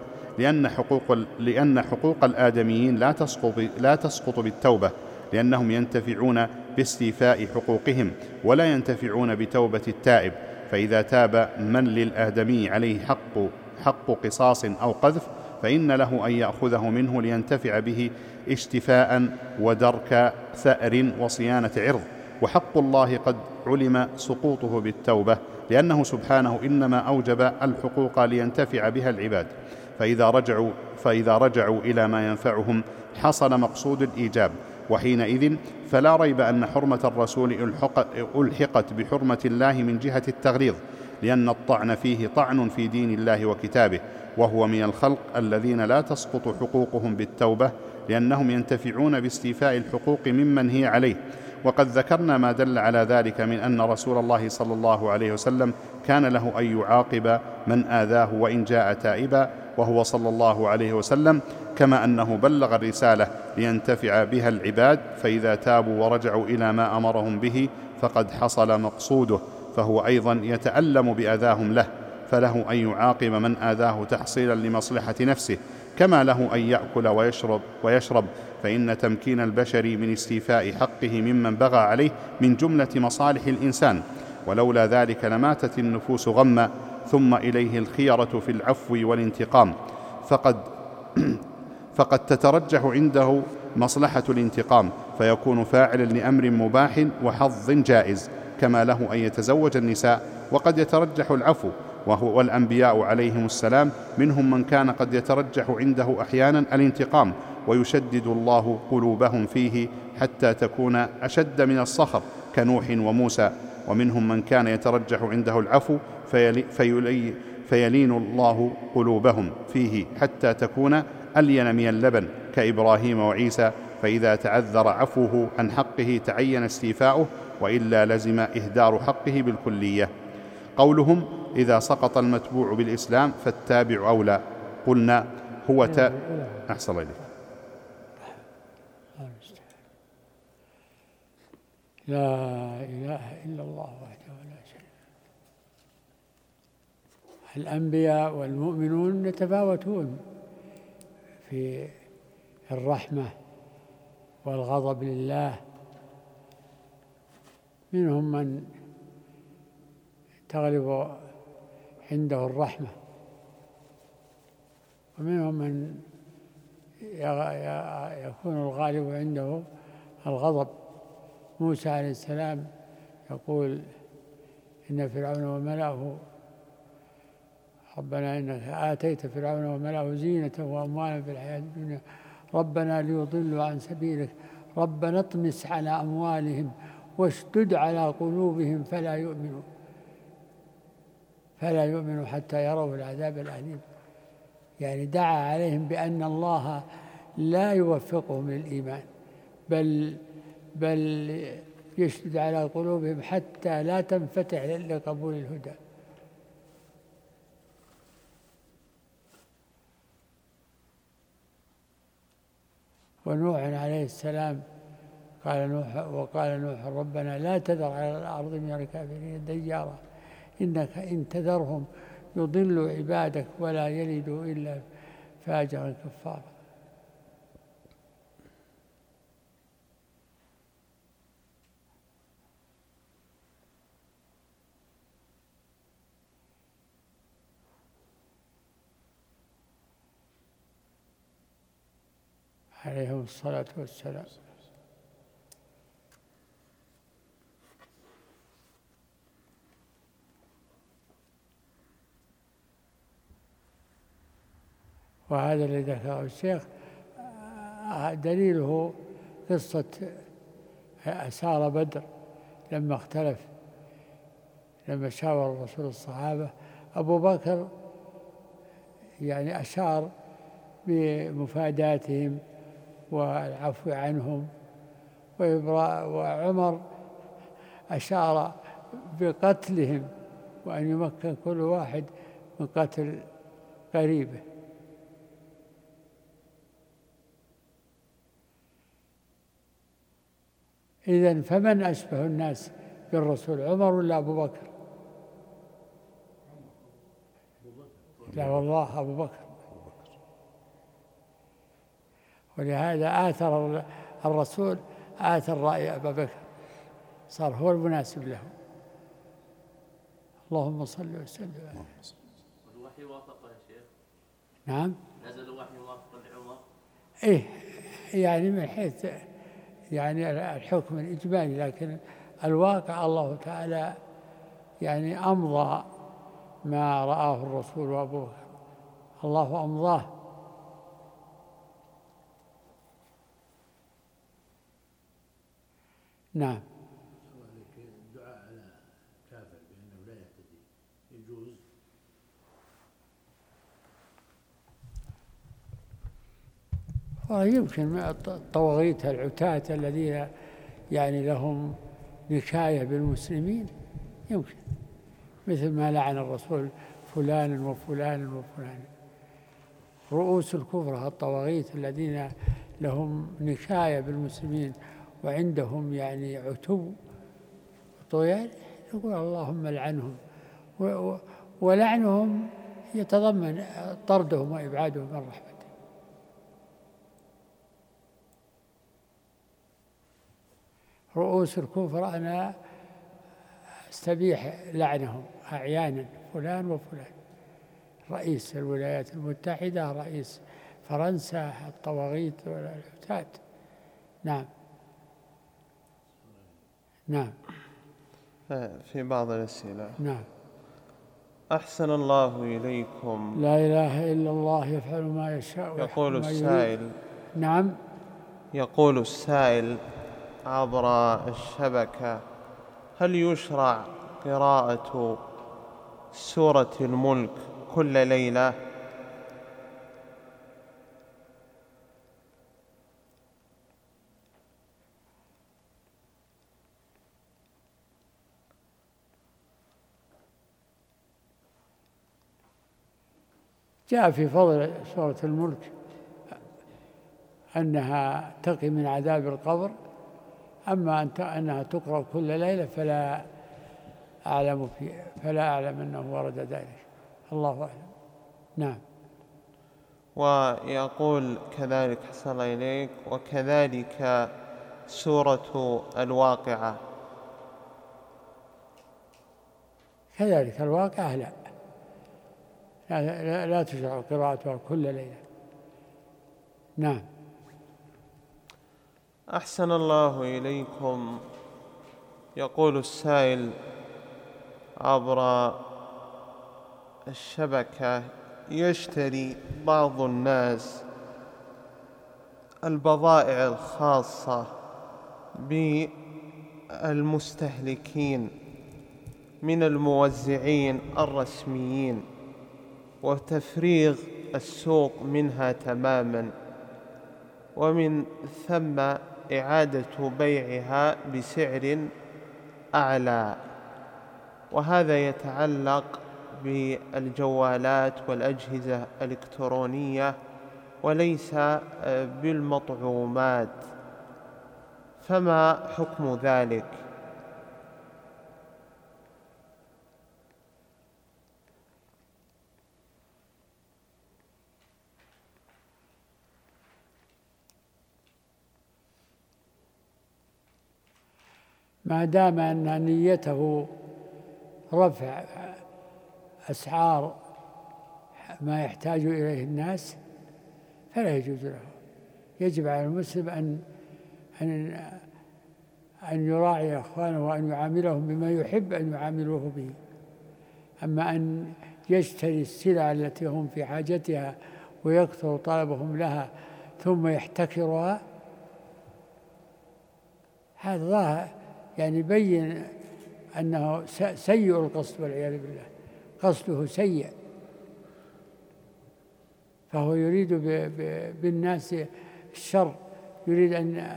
لأن حقوق الآدميين لا تسقط بالتوبة، لأنهم ينتفعون باستيفاء حقوقهم ولا ينتفعون بتوبة التائب. فإذا تاب من للآدمي عليه حق قصاص أو قذف فإن له أن يأخذه منه لينتفع به اشتفاء ودرك ثأر وصيانة عرض. وحق الله قد علم سقوطه بالتوبة، لأنه سبحانه إنما أوجب الحقوق لينتفع بها العباد، فإذا رجعوا إلى ما ينفعهم حصل مقصود الإيجاب، وحينئذ فلا ريب أن حرمة الرسول ألحقت بحرمة الله من جهة التغليظ، لأن الطعن فيه طعن في دين الله وكتابه، وهو من الخلق الذين لا تسقط حقوقهم بالتوبة، لأنهم ينتفعون باستيفاء الحقوق ممن هي عليه. وقد ذكرنا ما دل على ذلك من أن رسول الله صلى الله عليه وسلم كان له أن يعاقب من آذاه وإن جاء تائبا، وهو صلى الله عليه وسلم، كما أنه بلغ الرسالة لينتفع بها العباد، فإذا تابوا ورجعوا إلى ما أمرهم به فقد حصل مقصوده، فهو أيضا يتألم بأذاهم له، فله أن يعاقب من آذاه تحصيلا لمصلحة نفسه، كما له أن يأكل ويشرب، فإن تمكين البشر من استيفاء حقه ممن بغى عليه من جملة مصالح الإنسان، ولولا ذلك لماتت النفوس غما، ثم إليه الخيرة في العفو والانتقام، فقد تترجح عنده مصلحة الانتقام، فيكون فاعلا لأمر مباح وحظ جائز، كما له أن يتزوج النساء. وقد يترجح العفو، والأنبياء عليهم السلام منهم من كان قد يترجح عنده أحيانا الانتقام، ويشدد الله قلوبهم فيه حتى تكون أشد من الصخر كنوح وموسى، ومنهم من كان يترجح عنده العفو فيلين الله قلوبهم فيه حتى تكون ألين من اللبن كإبراهيم وعيسى، فإذا تعذر عفوه عن حقه تعين استيفاؤه، وإلا لزم إهدار حقه بالكلية. قولهم إذا سقط المتبوع بالإسلام فالتابع أولى، قلنا هو أحسن إليك. لا إله إلا الله وحده لا شريك الأنبياء والمؤمنون يتفاوتون في الرحمة والغضب لله. منهم من تغلب عنده الرحمة، ومنهم من يكون الغالب عنده الغضب. موسى عليه السلام يقول إن فرعون وملأه ربنا إنك آتيت فرعون وملأه زينة وأموالا في الحياة الدنيا ربنا ليضلوا عن سبيلك ربنا اطمس على أموالهم واشدد على قلوبهم فلا يؤمنوا حتى يروا العذاب الأليم. يعني دعا عليهم بأن الله لا يوفقهم للإيمان، بل يشدد على قلوبهم حتى لا تنفتح لقبول الهدى. ونوح عليه السلام وقال نوح ربنا لا تذر على الأرض من الكافرين ديارا إنك إن تذرهم يضلوا عبادك ولا يلدوا إلا فاجرا كفارا. عليهم الصلاة والسلام. وهذا الذي ذكره الشيخ دليله قصة أسارى بدر لما اختلف، لما شاور الرسول الصحابة أبو بكر يعني أشار بمفاداتهم والعفو عنهم، وعمر أشار بقتلهم وأن يمكن كل واحد من قتل قريبه. إذن فمن أشبه الناس بالرسول، عمر ولا أبو بكر؟ لا والله أبو بكر. ولهذا آثر الرسول آثر رأي أبا بكر، صار هو المناسب له. اللهم صل وسلم عليه. الوحي وافقه يا شيخ؟ نعم، نزل الوحي وافقا لعمر؟ إيه، يعني من حيث يعني الحكم الإجمالي، لكن الواقع الله تعالى يعني أمضى ما رآه الرسول وأبو بكر، الله أمضاه. نعم. الدعاء على كافر بأنه لا يهتدي يجوز؟ يمكن الطواغيت العتاة الذين يعني لهم نكاية بالمسلمين، يمكن مثل ما لعن الرسول فلانا وفلانا وفلانا. رؤوس الكفرة الطواغيت الذين لهم نكاية بالمسلمين وعندهم يعني عتو وطغيان، يقول اللهم لعنهم، ولعنهم يتضمن طردهم وإبعادهم من رحمته. رؤوس الكفر أنا استبيح لعنهم أعيانا، فلان وفلان، رئيس الولايات المتحدة، رئيس فرنسا، الطواغيت والعتاة. نعم. نعم. في بعض الأسئلة. نعم. أحسن الله إليكم. لا إله إلا الله يفعل ما يشاء. يقول السائل. نعم. يقول السائل عبر الشبكة: هل يشرع قراءة سورة الملك كل ليلة؟ جاء في فضل سورة الملك أنها تقي من عذاب القبر، أما أنها تقرأ كل ليلة فلا أعلم أنه ورد ذلك. الله أعلم. نعم. ويقول كذلك حسن الله إليك: وكذلك سورة الواقعة. كذلك الواقعة لا تشرع قراءتها كل ليلة. نعم. أحسن الله إليكم. يقول السائل عبر الشبكة: يشتري بعض الناس البضائع الخاصة بالمستهلكين من الموزعين الرسميين وتفريغ السوق منها تماما، ومن ثم إعادة بيعها بسعر أعلى، وهذا يتعلق بالجوالات والأجهزة الإلكترونية وليس بالمطعومات، فما حكم ذلك؟ ما دام أن نيته رفع أسعار ما يحتاج إليه الناس فلا يجوز له. يجب على المسلم أن يراعي أخوانه وأن يعاملهم بما يحب أن يعاملوه به. أما أن يشتري السلع التي هم في حاجتها ويكثر طلبهم لها ثم يحتكرها، هذا يعني يبين أنه سيء القصد والعياذ بالله، قصده سيء، فهو يريد بالناس الشر، يريد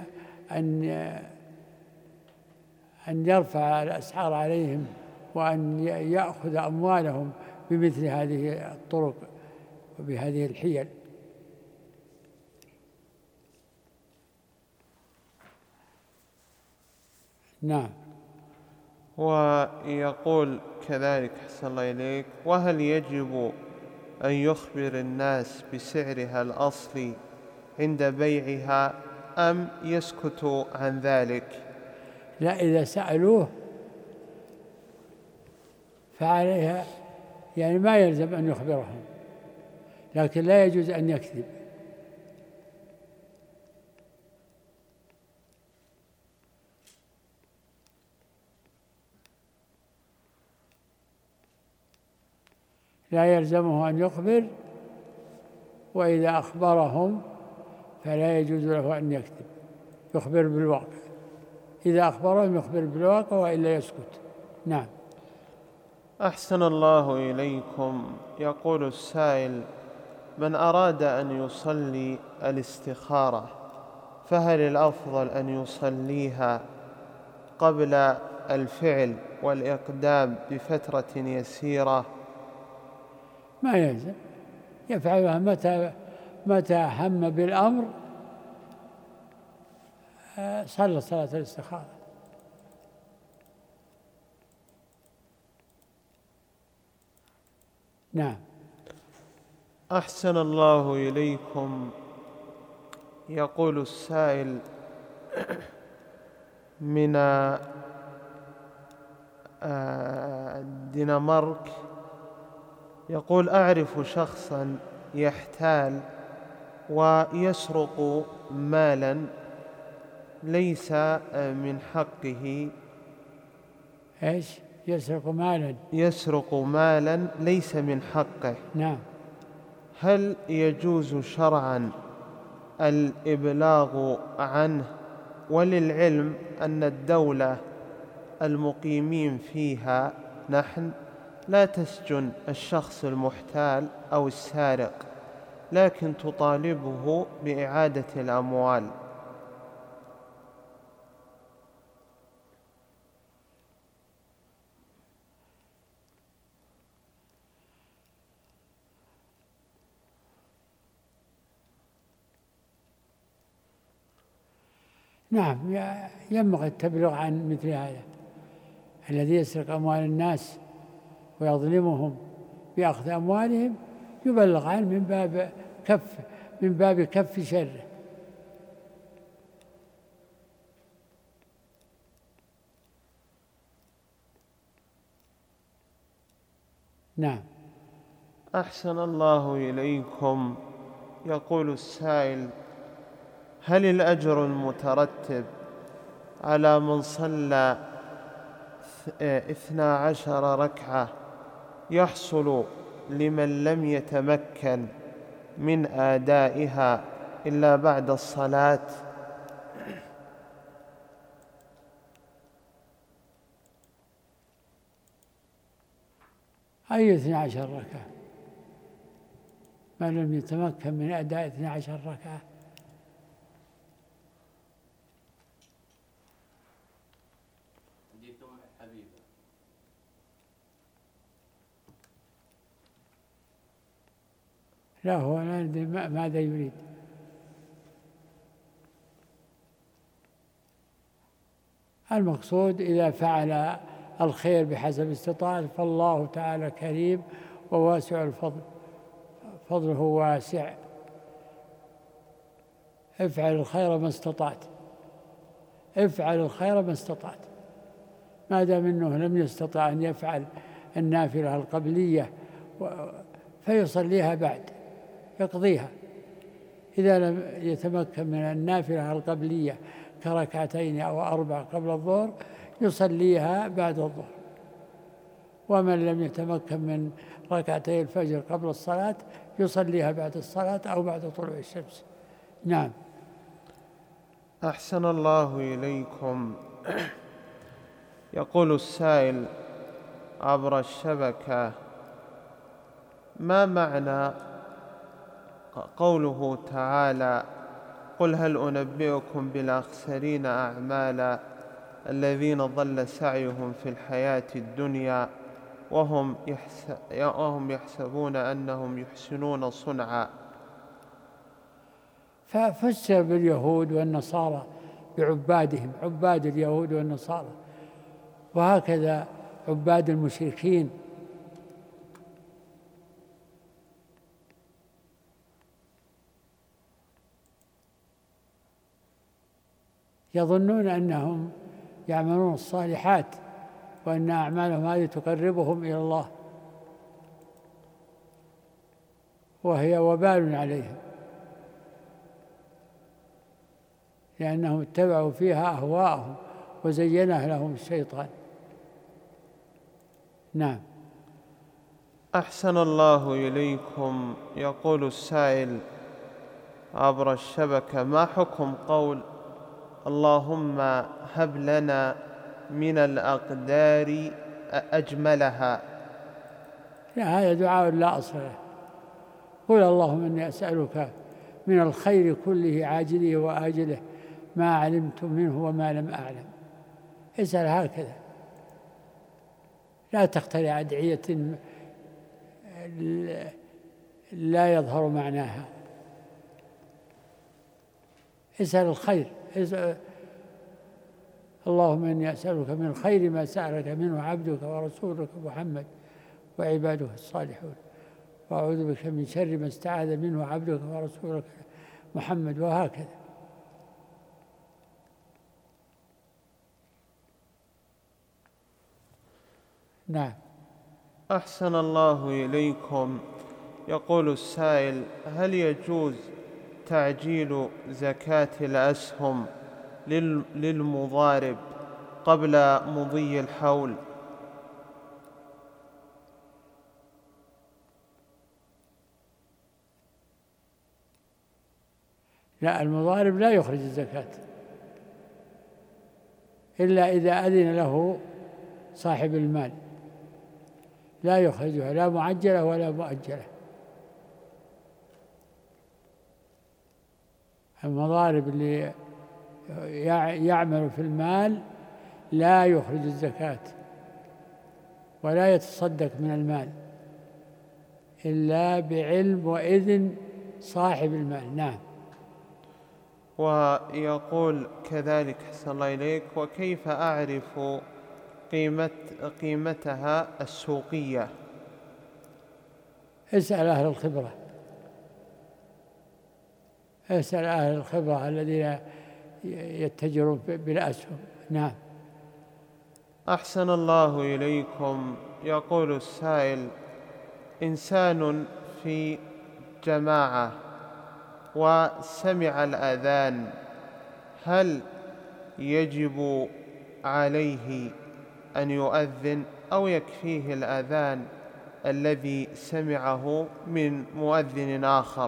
أن يرفع الأسعار عليهم وأن يأخذ أموالهم بمثل هذه الطرق وبهذه الحيل. نعم. ويقول كذلك حسن الله إليك: وهل يجب أن يخبر الناس بسعرها الأصلي عند بيعها أم يسكت عن ذلك؟ لا، إذا سألوه فعليها، يعني ما يلزم أن يخبرهم، لكن لا يجوز أن يكذب. لا يلزمه أن يخبر، وإذا أخبرهم فلا يجوز له أن يكذب، يخبر بالواقع. إذا أخبرهم يخبر بالواقع وإلا يسكت. نعم. أحسن الله إليكم. يقول السائل: من أراد أن يصلي الاستخارة فهل الأفضل أن يصليها قبل الفعل والإقدام بفترة يسيرة؟ ما يلزم، يفعلها متى هم بالأمر صلى صلاة الاستخارة. نعم. أحسن الله إليكم. يقول السائل من الدنمارك: يقول: أعرف شخصا يحتال ويسرق مالا ليس من حقه. إيش؟ يسرق مالا؟ يسرق مالا ليس من حقه. نعم. هل يجوز شرعا الإبلاغ عنه؟ وللعلم أن الدولة المقيمين فيها نحن لا تسجن الشخص المحتال أو السارق، لكن تطالبه بإعادة الأموال. نعم، ينبغي التبلغ عن مثل هذا الذي يسرق أموال الناس ويظلمهم، بأخذ أموالهم يبلغ عنه من باب كف شره. نعم. أحسن الله إليكم. يقول السائل: هل الأجر المترتب على من صلى 12 ركعة يحصل لمن لم يتمكن من أدائها إلا بعد الصلاة؟ أي 12 ركعة؟ من لم يتمكن من أداء 12 ركعة لا، هو لا ندري ماذا يريد. المقصود إذا فعل الخير بحسب استطاعته فالله تعالى كريم وواسع الفضل، فضله واسع. افعل الخير ما استطعت، افعل الخير ما استطعت. ما دام انه لم يستطع ان يفعل النافله القبليه فيصليها بعد، يقضيها. اذا لم يتمكن من النافله القبليه كركعتين او 4 قبل الظهر يصليها بعد الظهر. ومن لم يتمكن من ركعتي الفجر قبل الصلاة يصليها بعد الصلاة أو بعد طلوع الشمس. نعم. أحسن الله إليكم. يقول السائل عبر الشبكة: ما معنى قوله تعالى: قل هل أنبئكم بالأخسرين أعمالا الذين ضل سعيهم في الحياة الدنيا وهم يحسبون أنهم يحسنون صنعا؟ ففسر باليهود والنصارى بعبادهم، عباد اليهود والنصارى، وهكذا عباد المشركين. يظنون أنهم يعملون الصالحات وأن أعمالهم هذه تقربهم إلى الله، وهي وبال عليهم، لأنهم اتبعوا فيها أهواءهم وزينها لهم الشيطان. نعم. أحسن الله إليكم. يقول السائل عبر الشبكة: ما حكم قول اللهم هب لنا من الأقدار أجملها؟ لا، هذا دعاء لا أصل له. قل اللهم إني أسألك من الخير كله عاجله وآجله ما علمت منه وما لم أعلم. اسأل هكذا، لا تخترع أدعية لا يظهر معناها. اسأل الخير. اللهم إني أسألك من خير ما سألك منه عبدك ورسولك محمد وعباده الصالحون، وأعوذ بك من شر ما استعاذ منه عبدك ورسولك محمد، وهكذا. نعم. أحسن الله إليكم. يقول السائل: هل يجوز تعجيل زكاة الأسهم للمضارب قبل مضي الحول؟ لا، المضارب لا يخرج الزكاة إلا إذا أذن له صاحب المال، لا يخرجها لا معجلة ولا مؤجلة. المضارب اللي يعمل في المال لا يخرج الزكاة ولا يتصدق من المال إلا بعلم وإذن صاحب المال. نعم. ويقول كذلك: أحسن الله إليك، وكيف أعرف قيمتها السوقية؟ اسأل أهل الخبرة، اسأل أهل الخبرة الذين يتجرون بالأسهم. نعم. أحسن الله إليكم. يقول السائل: إنسان في جماعة وسمع الأذان، هل يجب عليه أن يؤذن أو يكفيه الأذان الذي سمعه من مؤذن آخر؟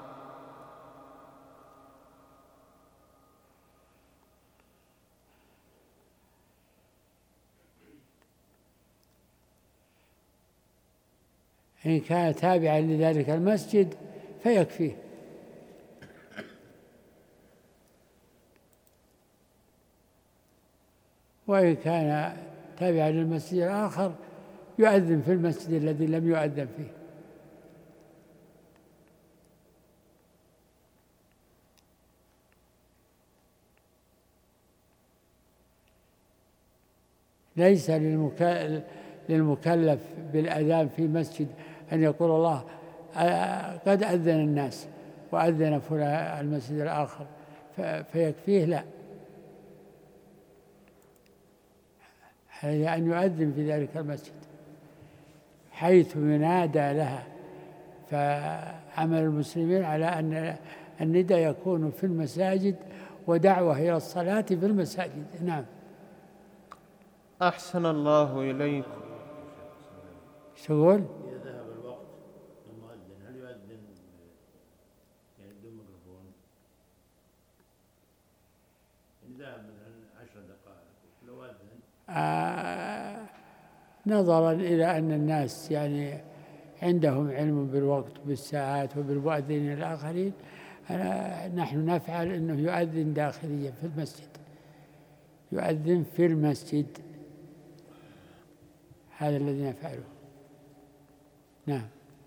إن كان تابعا لذلك المسجد فيكفيه، وإن كان تابعا للمسجد الآخر يؤذن في المسجد الذي لم يؤذن فيه. ليس للمكلف بالأذان في مسجد أن يقول الله قد أذن الناس وأذن فلان المسجد الآخر فيكفيه، لا، عليه أن يؤذن في ذلك المسجد حيث ينادى لها. فعمل المسلمين على أن النداء يكون في المساجد ودعوة إلى الصلاة في المساجد. نعم. أحسن الله إليكم. تقول؟ إذا ذهب الوقت المؤذن هل يؤذن يعني بدون ميكروفون؟ إن ذهب مثلا 10 دقائق لو أذن نظرا إلى أن الناس يعني عندهم علم بالوقت بالساعات وبالمؤذنين الآخرين، نحن نفعل أنه يؤذن داخليا في المسجد، يؤذن في المسجد، هذا الذي نفعله. نعم.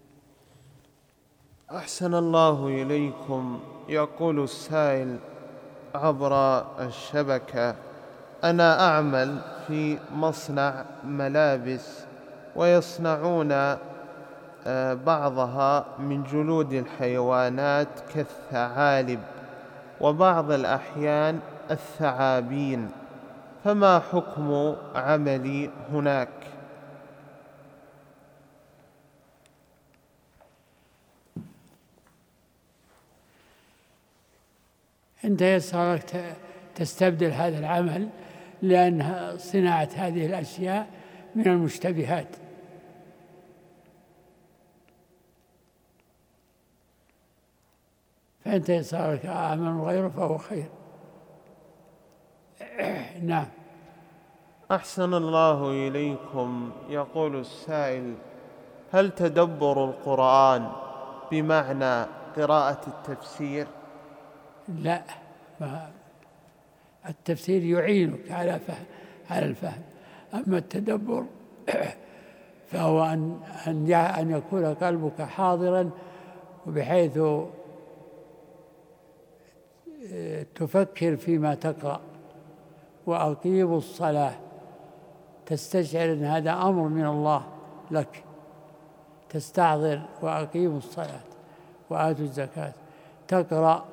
أحسن الله إليكم. يقول السائل عبر الشبكة: أنا أعمل في مصنع ملابس ويصنعون بعضها من جلود الحيوانات كالثعالب وبعض الأحيان الثعابين، فما حكم عملي هناك؟ أنت يسر لك تستبدل هذا العمل، لأن صناعة هذه الأشياء من المشتبهات، فأنت يسر لك عمل غيره فهو خير. نعم. أحسن الله إليكم. يقول السائل: هل تدبر القرآن بمعنى قراءة التفسير؟ لا، التفسير يعينك على الفهم، أما التدبر فهو أن يكون قلبك حاضرا، وبحيث تفكر فيما تقرأ. وأقيموا الصلاة، تستشعر أن هذا أمر من الله لك، تستحضر وأقيموا الصلاة وآتوا الزكاة، تقرأ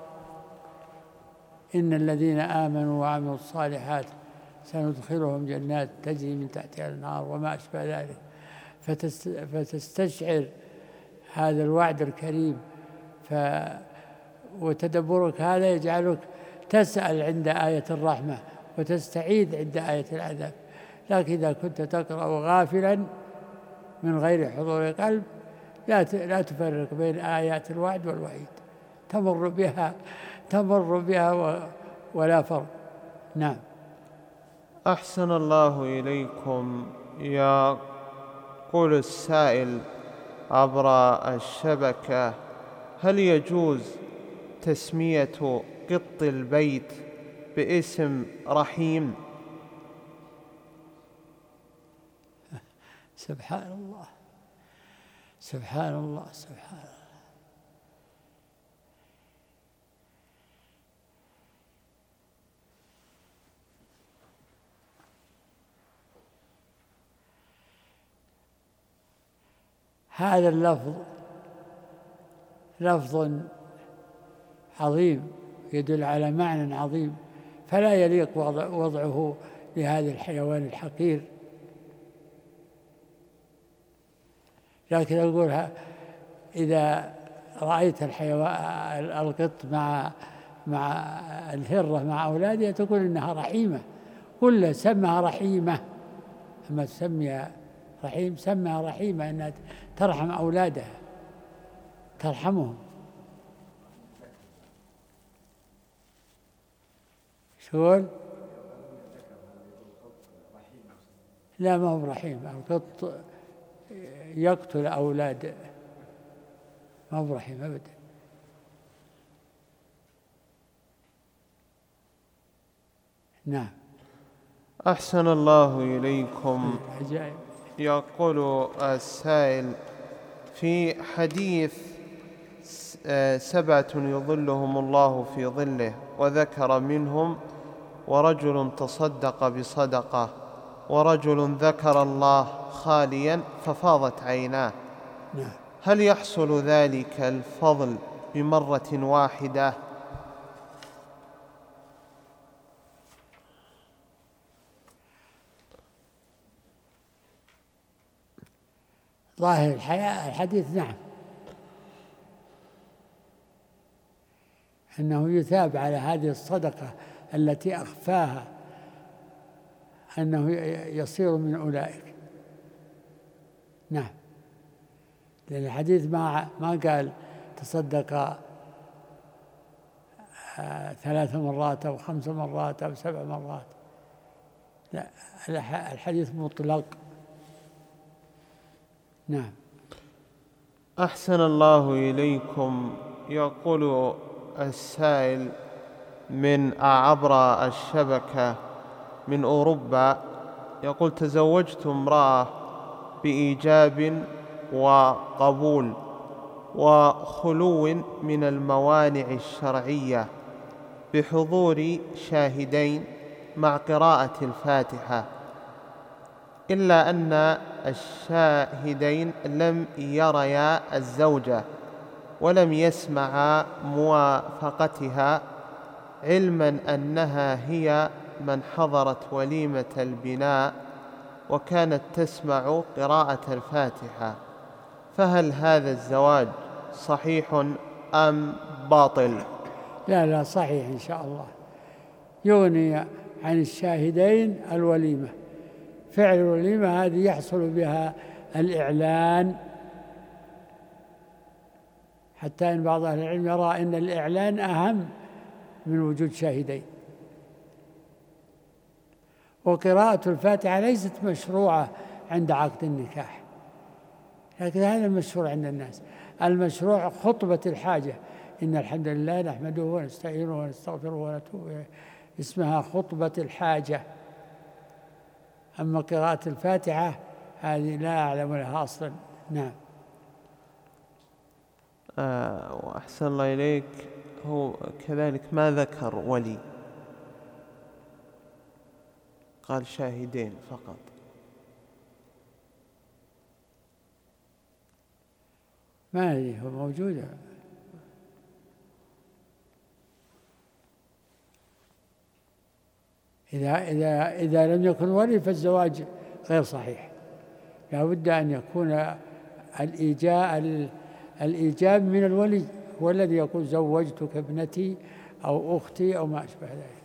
إن الذين آمنوا وعملوا الصالحات سندخلهم جنات تجري من تحتها الأنهار وما أشبه ذلك، فتستشعر هذا الوعد الكريم. وتدبرك هذا يجعلك تسأل عند آية الرحمة وتستعيذ عند آية العذاب. لكن إذا كنت تقرأ غافلا من غير حضور قلب لا تفرق بين آيات الوعد والوعيد، تمر بها ولا فرق. نعم. أحسن الله إليكم. يقول السائل عبر الشبكة: هل يجوز تسمية قط البيت باسم رحيم؟ سبحان الله، سبحان الله، سبحان الله. هذا اللفظ لفظ عظيم يدل على معنى عظيم، فلا يليق وضعه لهذا الحيوان الحقير. لكن أقول إذا رأيت القط مع الهرة مع أولادها تقول إنها رحيمة، قل له سمها رحيمة، أما تسميها رحيم سمها رحيمة، أنها ترحم أولادها ترحمهم. شو؟ لا ما هو رحيم، القط يقتل أولاده، ما هو رحيم أبدا. نعم. أحسن الله إليكم. عجائب. يقول السائل: في حديث 7 يظلهم الله في ظله، وذكر منهم ورجل تصدق بصدقة، ورجل ذكر الله خاليا ففاضت عيناه، نعم. هل يحصل ذلك الفضل بمرة واحدة؟ ظاهر الحديث نعم، أنه يثاب على هذه الصدقة التي أخفاها، أنه يصير من أولئك. نعم، لأن الحديث ما قال تصدق 3 مرات أو 5 مرات أو 7 مرات، لا، الحديث مطلق. نعم. أحسن الله إليكم. يقول السائل من عبر الشبكة من أوروبا، يقول: تزوجت امرأة بإيجاب وقبول وخلو من الموانع الشرعية بحضور شاهدين مع قراءة الفاتحة، إلا أن الشاهدين لم يريا الزوجة ولم يسمعا موافقتها، علما أنها هي من حضرت وليمة البناء وكانت تسمع قراءة الفاتحة، فهل هذا الزواج صحيح أم باطل؟ لا صحيح إن شاء الله. يغني عن الشاهدين الوليمة، فعل الوليمة هذه يحصل بها الإعلان، حتى إن بعض أهل العلم يرى أن الإعلان أهم من وجود شاهدين. وقراءة الفاتحة ليست مشروعة عند عقد النكاح، لكن هذا المشروع عند الناس. المشروع خطبة الحاجة، إن الحمد لله نحمده ونستعينه ونستغفره ونتوب إليه، اسمها خطبة الحاجة. أما قراءة الفاتحة هذه لا أعلم لها أصلا. نعم. وأحسن الله إليك، هو كذلك ما ذكر ولي، قال شاهدين فقط. ما هي هو موجودة. إذا لم يكن ولي فالزواج غير صحيح، لا بد أن يكون الإيجاب من الولي، هو الذي يقول زوجتك ابنتي أو أختي أو ما أشبه ذلك.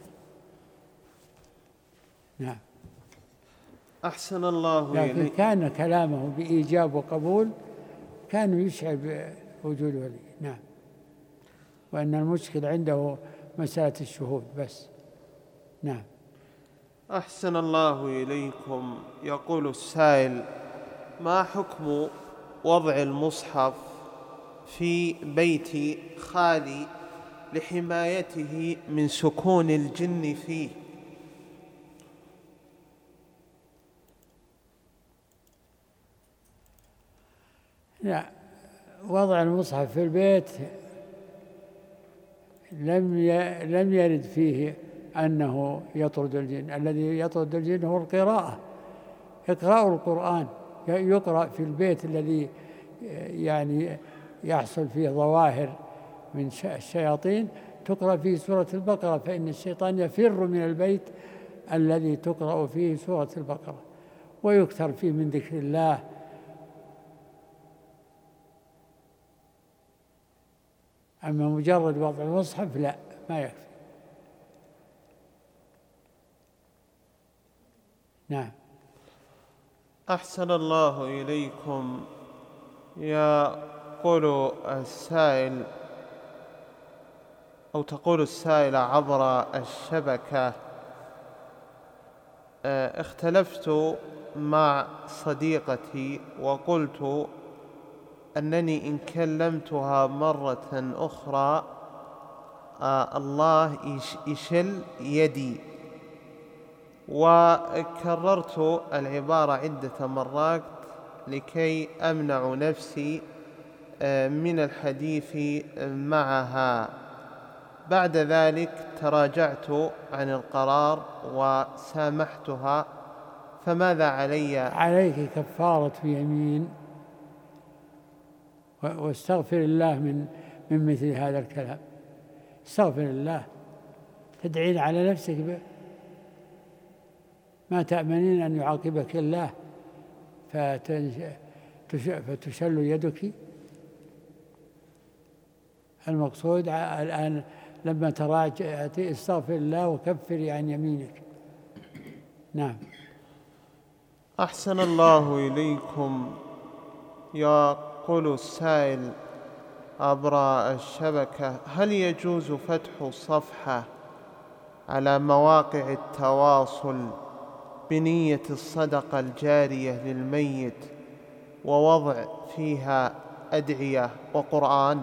نعم. أحسن الله إليك. لكن كان كلامه بإيجاب وقبول كان يشعر بوجود ولي. نعم. وأن المشكل عنده مسألة الشهود بس. نعم. أحسن الله إليكم. يقول السائل: ما حكم وضع المصحف في بيت خالي لحمايته من سكون الجن فيه؟ لا، وضع المصحف في البيت لم يرد فيه أنه يطرد الجن. الذي يطرد الجن هو القراءة، إقراء القرآن، يقرأ في البيت الذي يعني يحصل فيه ظواهر من الشياطين تقرأ فيه سورة البقرة، فإن الشيطان يفر من البيت الذي تقرأ فيه سورة البقرة، ويكثر فيه من ذكر الله. أما مجرد وضع المصحف لا، ما يكفي. نعم. أحسن الله إليكم. يقول السائل أو تقول السائلة عبر الشبكة: اختلفت مع صديقتي وقلت أنني إن كلمتها مرة أخرى الله يشل يدي، وكررت العبارة عدة مرات لكي أمنع نفسي من الحديث معها. بعد ذلك تراجعت عن القرار وسامحتها، فماذا علي؟ عليك كفارة يمين، واستغفر الله من مثل هذا الكلام. استغفر الله، تدعين على نفسك ما تأمنين أن يعاقبك الله فتشل يدك. المقصود الآن لما تراجعتي استغفر الله وكفري عن يمينك. نعم. أحسن الله إليكم. يقول السائل عبر الشبكة: هل يجوز فتح صفحة على مواقع التواصل بنية الصدقة الجارية للميت ووضع فيها أدعية وقرآن؟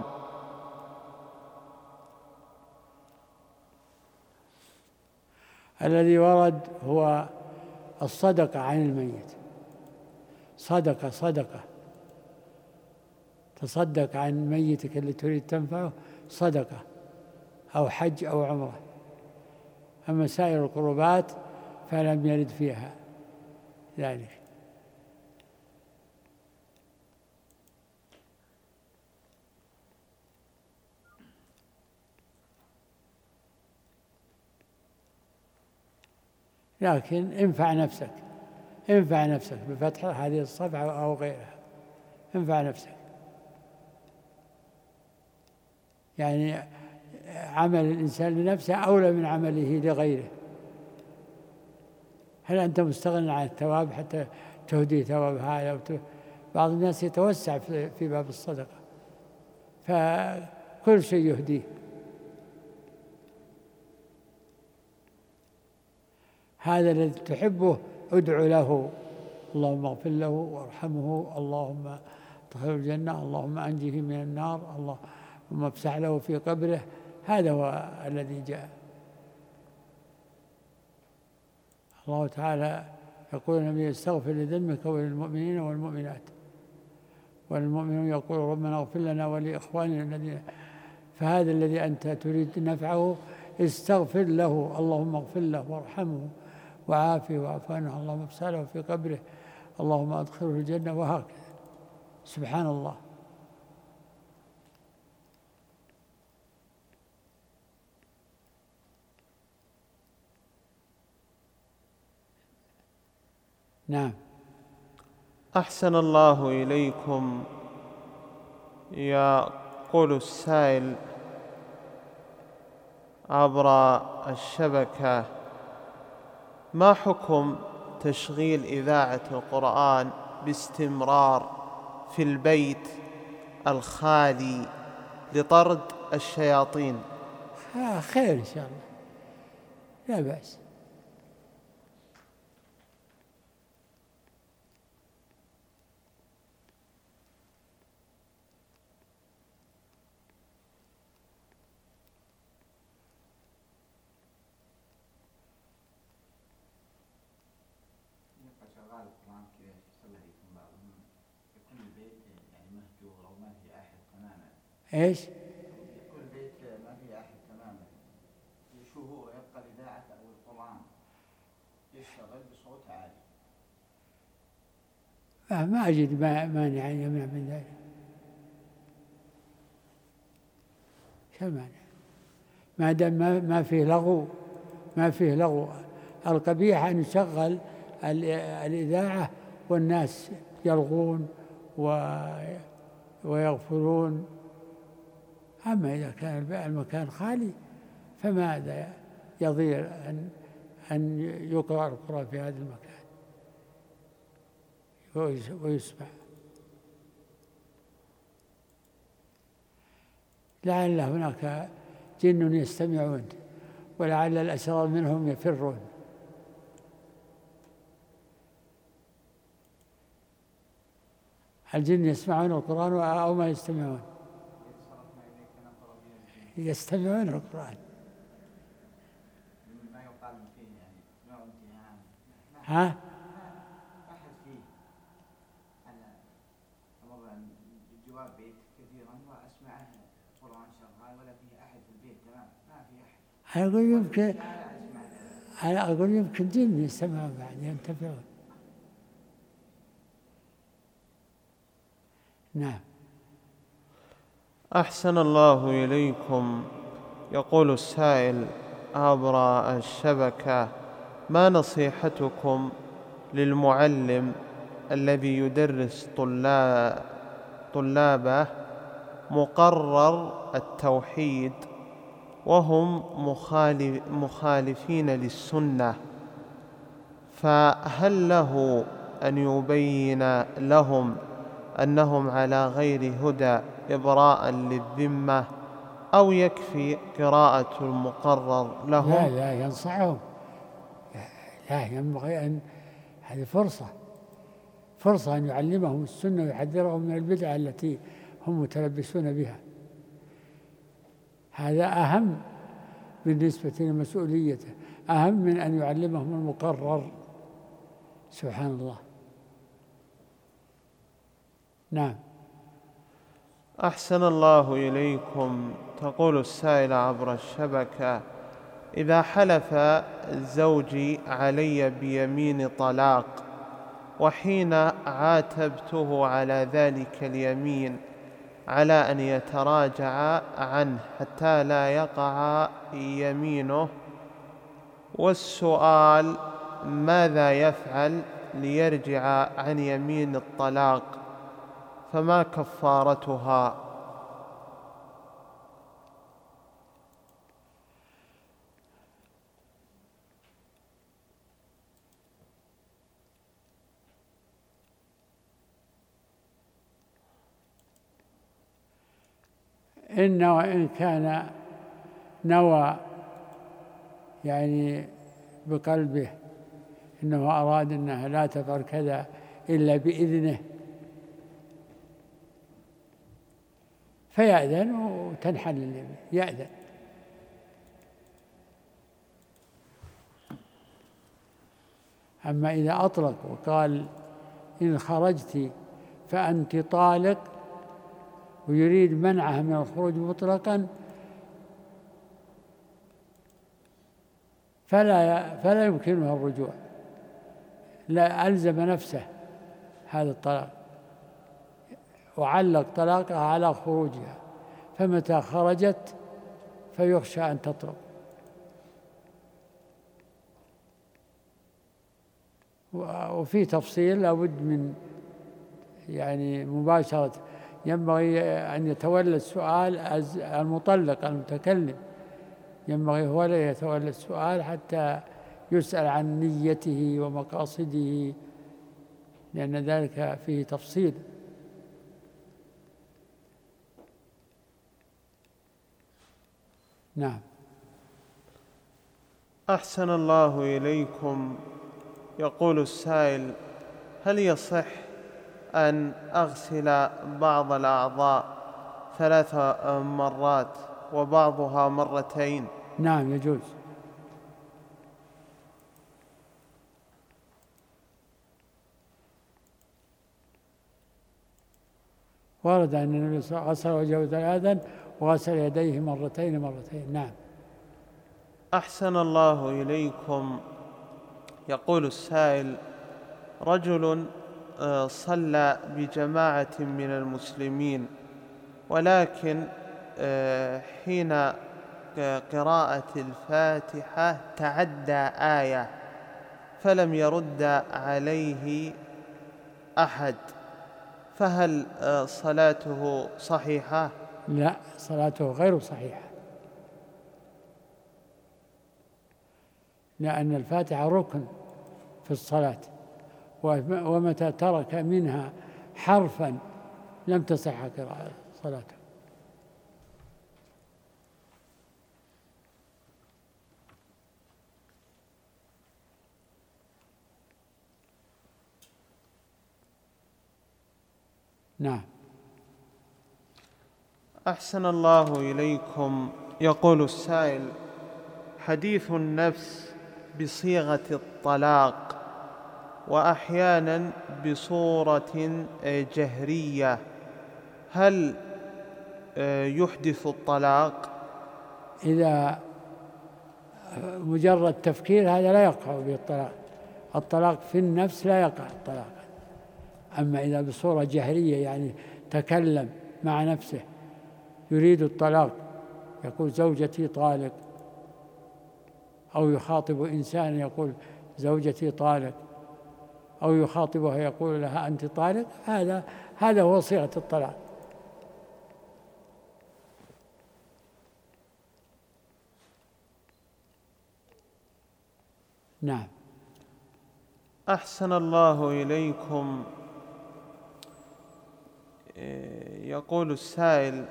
الذي ورد هو الصدقة عن الميت. صدقة تصدق عن ميتك اللي تريد تنفعه، صدقة أو حج أو عمرة. أما سائر القربات فلم يرد فيها ذلك. لكن انفع نفسك بفتح هذه الصفحة أو غيرها. انفع نفسك، يعني عمل الإنسان لنفسه أولى من عمله لغيره. هل أنت مستغن عن الثواب حتى تهدي ثواب هذا؟ بعض الناس يتوسع في باب الصدقة، فكل شيء يهديه. هذا الذي تحبه ادعو له: اللهم اغفر له وارحمه، اللهم ادخله الجنة، اللهم أنجه من النار، اللهم افسح له في قبره. هذا هو الذي جاء. الله تعالى يقول النبي: استغفر لذنبك وللمؤمنين والمؤمنات، والمؤمنون يقول ربنا اغفر لنا ولإخواننا الذين. فهذا الذي أنت تريد نفعه استغفر له: اللهم اغفر له وارحمه وعافه واعف عنه، اللهم افسح له في قبره، اللهم أدخله الجنة، وهكذا. سبحان الله. نعم. أحسن الله إليكم. يقول السائل عبر الشبكة: ما حكم تشغيل إذاعة القرآن باستمرار في البيت الخالي لطرد الشياطين؟ خير إن شاء الله، لا بأس. شغال القرآن كذا يصلي عليكم بعضهم يكون البيت يعني مهجور أو ما في أحد تماما. إيش؟ يكون البيت ما في أحد تماما، شو هو يبقى الإذاعة أو القرآن يشتغل بصوت عالي. ما أجد مانع يمنع من ذلك. كمان ما دام ما فيه لغو. القبيح أن يشغل الإذاعة والناس يلغون ويغفلون. أما إذا كان المكان خالي فماذا يضير أن يقرأ القرآن في هذا المكان ويسمع. لعل هناك جن يستمعون ولعل الأشرار منهم يفرون. الجن يسمعون القرآن أو ما يستمعون؟ يستمعون القرآن. ما يقال فيه يعني نوع امتهان. ها؟ أحد فيه أنا أمر بالجواب بيت كثيرا وأسمعه القرآن شغال ولا فيه أحد في البيت تمام ما في أحد. أنا أقول يمكن جن يسمعون بعد ينتفعون. نعم. أحسن الله إليكم. يقول السائل عبر الشبكة: ما نصيحتكم للمعلم الذي يدرس طلابه مقرر التوحيد وهم مخالفين للسنة، فهل له أن يبين لهم أنهم على غير هدى إبراء للذمة، أو يكفي قراءة المقرر لهم؟ لا ينصحهم. لا ينبغي أن هذه فرصة أن يعلمهم السنة ويحذرهم من البدع التي هم متلبسون بها. هذا أهم بالنسبة لمسؤوليته، أهم من أن يعلمهم المقرر. سبحان الله. نعم. أحسن الله إليكم. تقول السائلة عبر الشبكة: إذا حلف زوجي علي بيمين طلاق وحين عاتبته على ذلك اليمين على أن يتراجع عنه حتى لا يقع يمينه، والسؤال ماذا يفعل ليرجع عن يمين الطلاق، فما كفارتها؟ وإن كان نوى يعني بقلبه إنه أراد أنها لا تفعل كذا إلا بإذنه فيأذن وتنحل اليمين، يأذن. أما إذا أطلق وقال إن خرجت فأنت طالق ويريد منعها من الخروج مطلقا فلا يمكنها الرجوع، لا ألزم نفسه هذا الطلاق وعلق طلاقها على خروجها، فمتى خرجت فيخشى أن تطلق. وفي تفصيل لابد من يعني مباشرة، ينبغي أن يتولى السؤال المطلق المتكلم، ينبغي هو لا يتولى السؤال حتى يسأل عن نيته ومقاصده، لأن ذلك فيه تفصيل. نعم. أحسن الله إليكم. يقول السائل: هل يصح أن أغسل بعض الأعضاء 3 مرات وبعضها مرتين؟ نعم يجوز. ورد أن النبي صلى الله عليه وسلم غسل وجهه 3 وغسل يديه مرتين. نعم. أحسن الله إليكم. يقول السائل: رجل صلى بجماعة من المسلمين ولكن حين قراءة الفاتحة تعدى آية فلم يرد عليه أحد، فهل صلاته صحيحة؟ لا، صلاته غير صحيحة، لأن الفاتحة ركن في الصلاة، ومتى ترك منها حرفا لم تصح صلاته. نعم. أحسن الله إليكم. يقول السائل: حديث النفس بصيغة الطلاق وأحيانا بصورة جهرية، هل يحدث الطلاق؟ إذا مجرد تفكير هذا لا يقع به الطلاق، الطلاق في النفس لا يقع الطلاق. أما إذا بصورة جهرية يعني تكلم مع نفسه يريد الطلاق، يقول زوجتي طالق، أو يخاطب إنسان يقول زوجتي طالق، أو يخاطبها يقول لها أنت طالق، هذا هو صيغة الطلاق. نعم. أحسن الله إليكم. يقول السائل: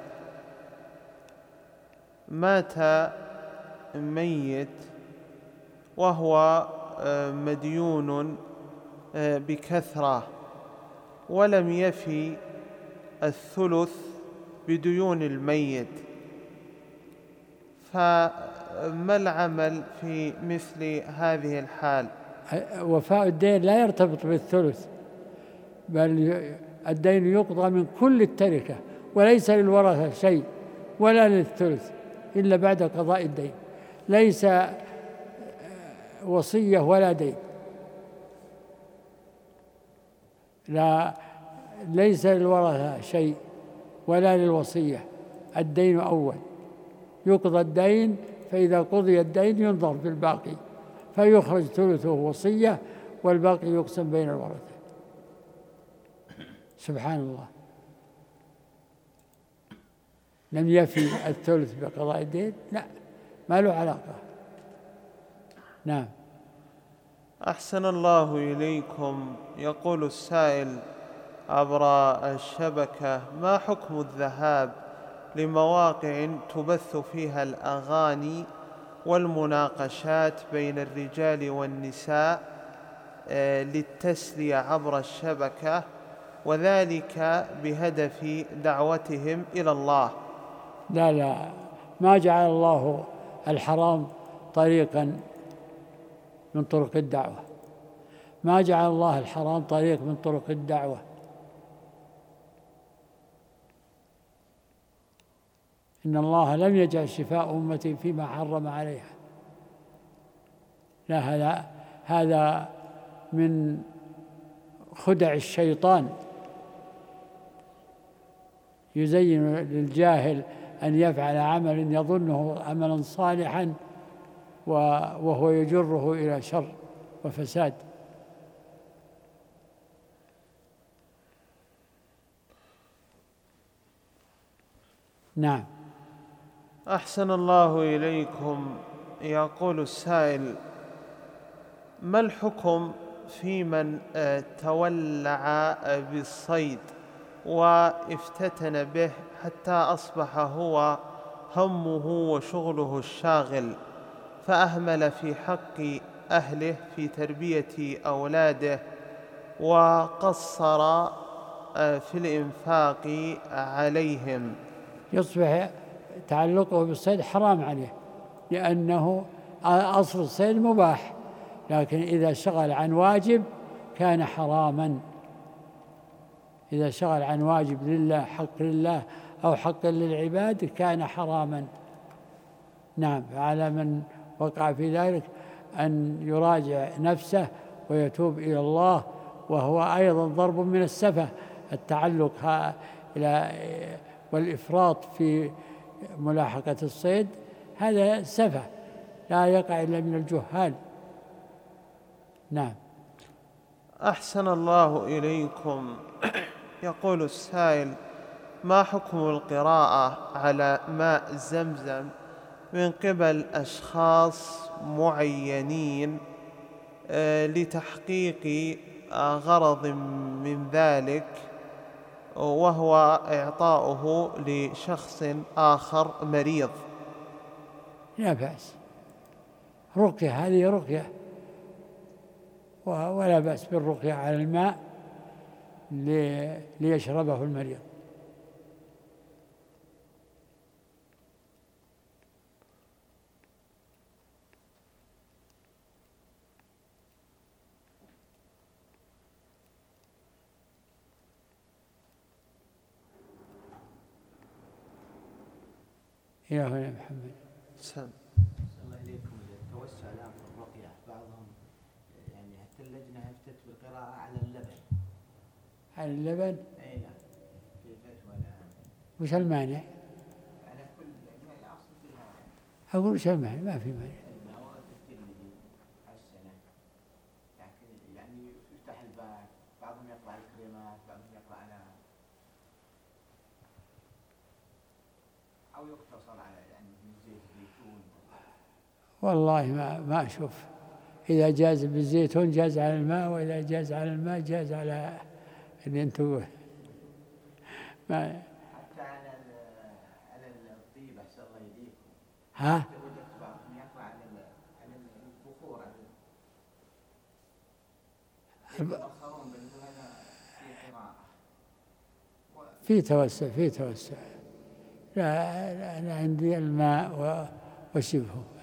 مات ميت وهو مديون بكثرة ولم يفي الثلث بديون الميت، فما العمل في مثل هذه الحال؟ وفاء الدين لا يرتبط بالثلث، بل الدين يقضى من كل التركة، وليس للورثة شيء ولا للثلث إلا بعد قضاء الدين، ليس وصية ولا دين، ليس للورثة شيء ولا للوصية، الدين أول، يقضى الدين، فإذا قضي الدين ينظر في الباقي فيخرج ثلثه وصية والباقي يقسم بين الورثة. سبحان الله، لم يفي الثلث بقضاء الدين، لا، ما له علاقة. نعم. أحسن الله إليكم. يقول السائل عبر الشبكة: ما حكم الذهاب لمواقع تبث فيها الأغاني والمناقشات بين الرجال والنساء للتسلية عبر الشبكة، وذلك بهدف دعوتهم إلى الله؟ لا، ما جعل الله الحرام طريقا من طرق الدعوة، ما جعل الله الحرام طريق من طرق الدعوة. إن الله لم يجعل شفاء أمتي فيما حرم عليها، لا، هذا من خدع الشيطان، يزين للجاهل أن يفعل عمل يظنه عملا صالحا وهو يجره إلى شر وفساد. نعم. أحسن الله إليكم. يقول السائل: ما الحكم في من تولع بالصيد وافتتن به حتى أصبح هو همه وشغله الشاغل، فأهمل في حق أهله في تربية أولاده وقصر في الإنفاق عليهم؟ يصبح تعلقه بالصيد حرام عليه، لأنه أصل الصيد مباح، لكن إذا شغل عن واجب كان حراما. إذا شغل عن واجب لله، حق لله أو حق للعباد، كان حراما. نعم. فعلى من وقع في ذلك أن يراجع نفسه ويتوب إلى الله، وهو أيضا ضرب من السفة التعلق والإفراط في ملاحقة الصيد، هذا سفه لا يقع إلا من الجهال. نعم. أحسن الله إليكم. يقول السائل: ما حكم القراءة على ماء زمزم من قبل أشخاص معينين لتحقيق غرض من ذلك، وهو إعطاؤه لشخص آخر مريض؟ لا بأس، رقية، هذه رقية، ولا بأس بالرقية على الماء ليشربه المريض. يا هنا محمد. صلى الله إليكم. التوسع الآن في الرقية، بعضهم يعني حتى اللجنة أفتت بالقراءة على اللبن. على اللبن؟ أي نعم، في فتوى الآن. وش المانع؟ على كل أصل فيها. أقول وش المانع؟ ما في مانع. المواد الترمذي حسنة، لكن يعني يفتح الباب، بعضهم يقرأ الكريمات، بعضهم يقرأ على أو يقتصر على يعني من زيت الزيتون. والله ما أشوف، إذا جاز بالزيتون جاز على الماء، وإذا جاز على الماء جاز على اللي أنتم ما. حتى على الطيب أحسن الله يهديكم. ها؟ وجدت بعضهم يقرأ على البخور، على يتبخرون هذا في قراءة. في توسع. لا عندي الماء وشبهه.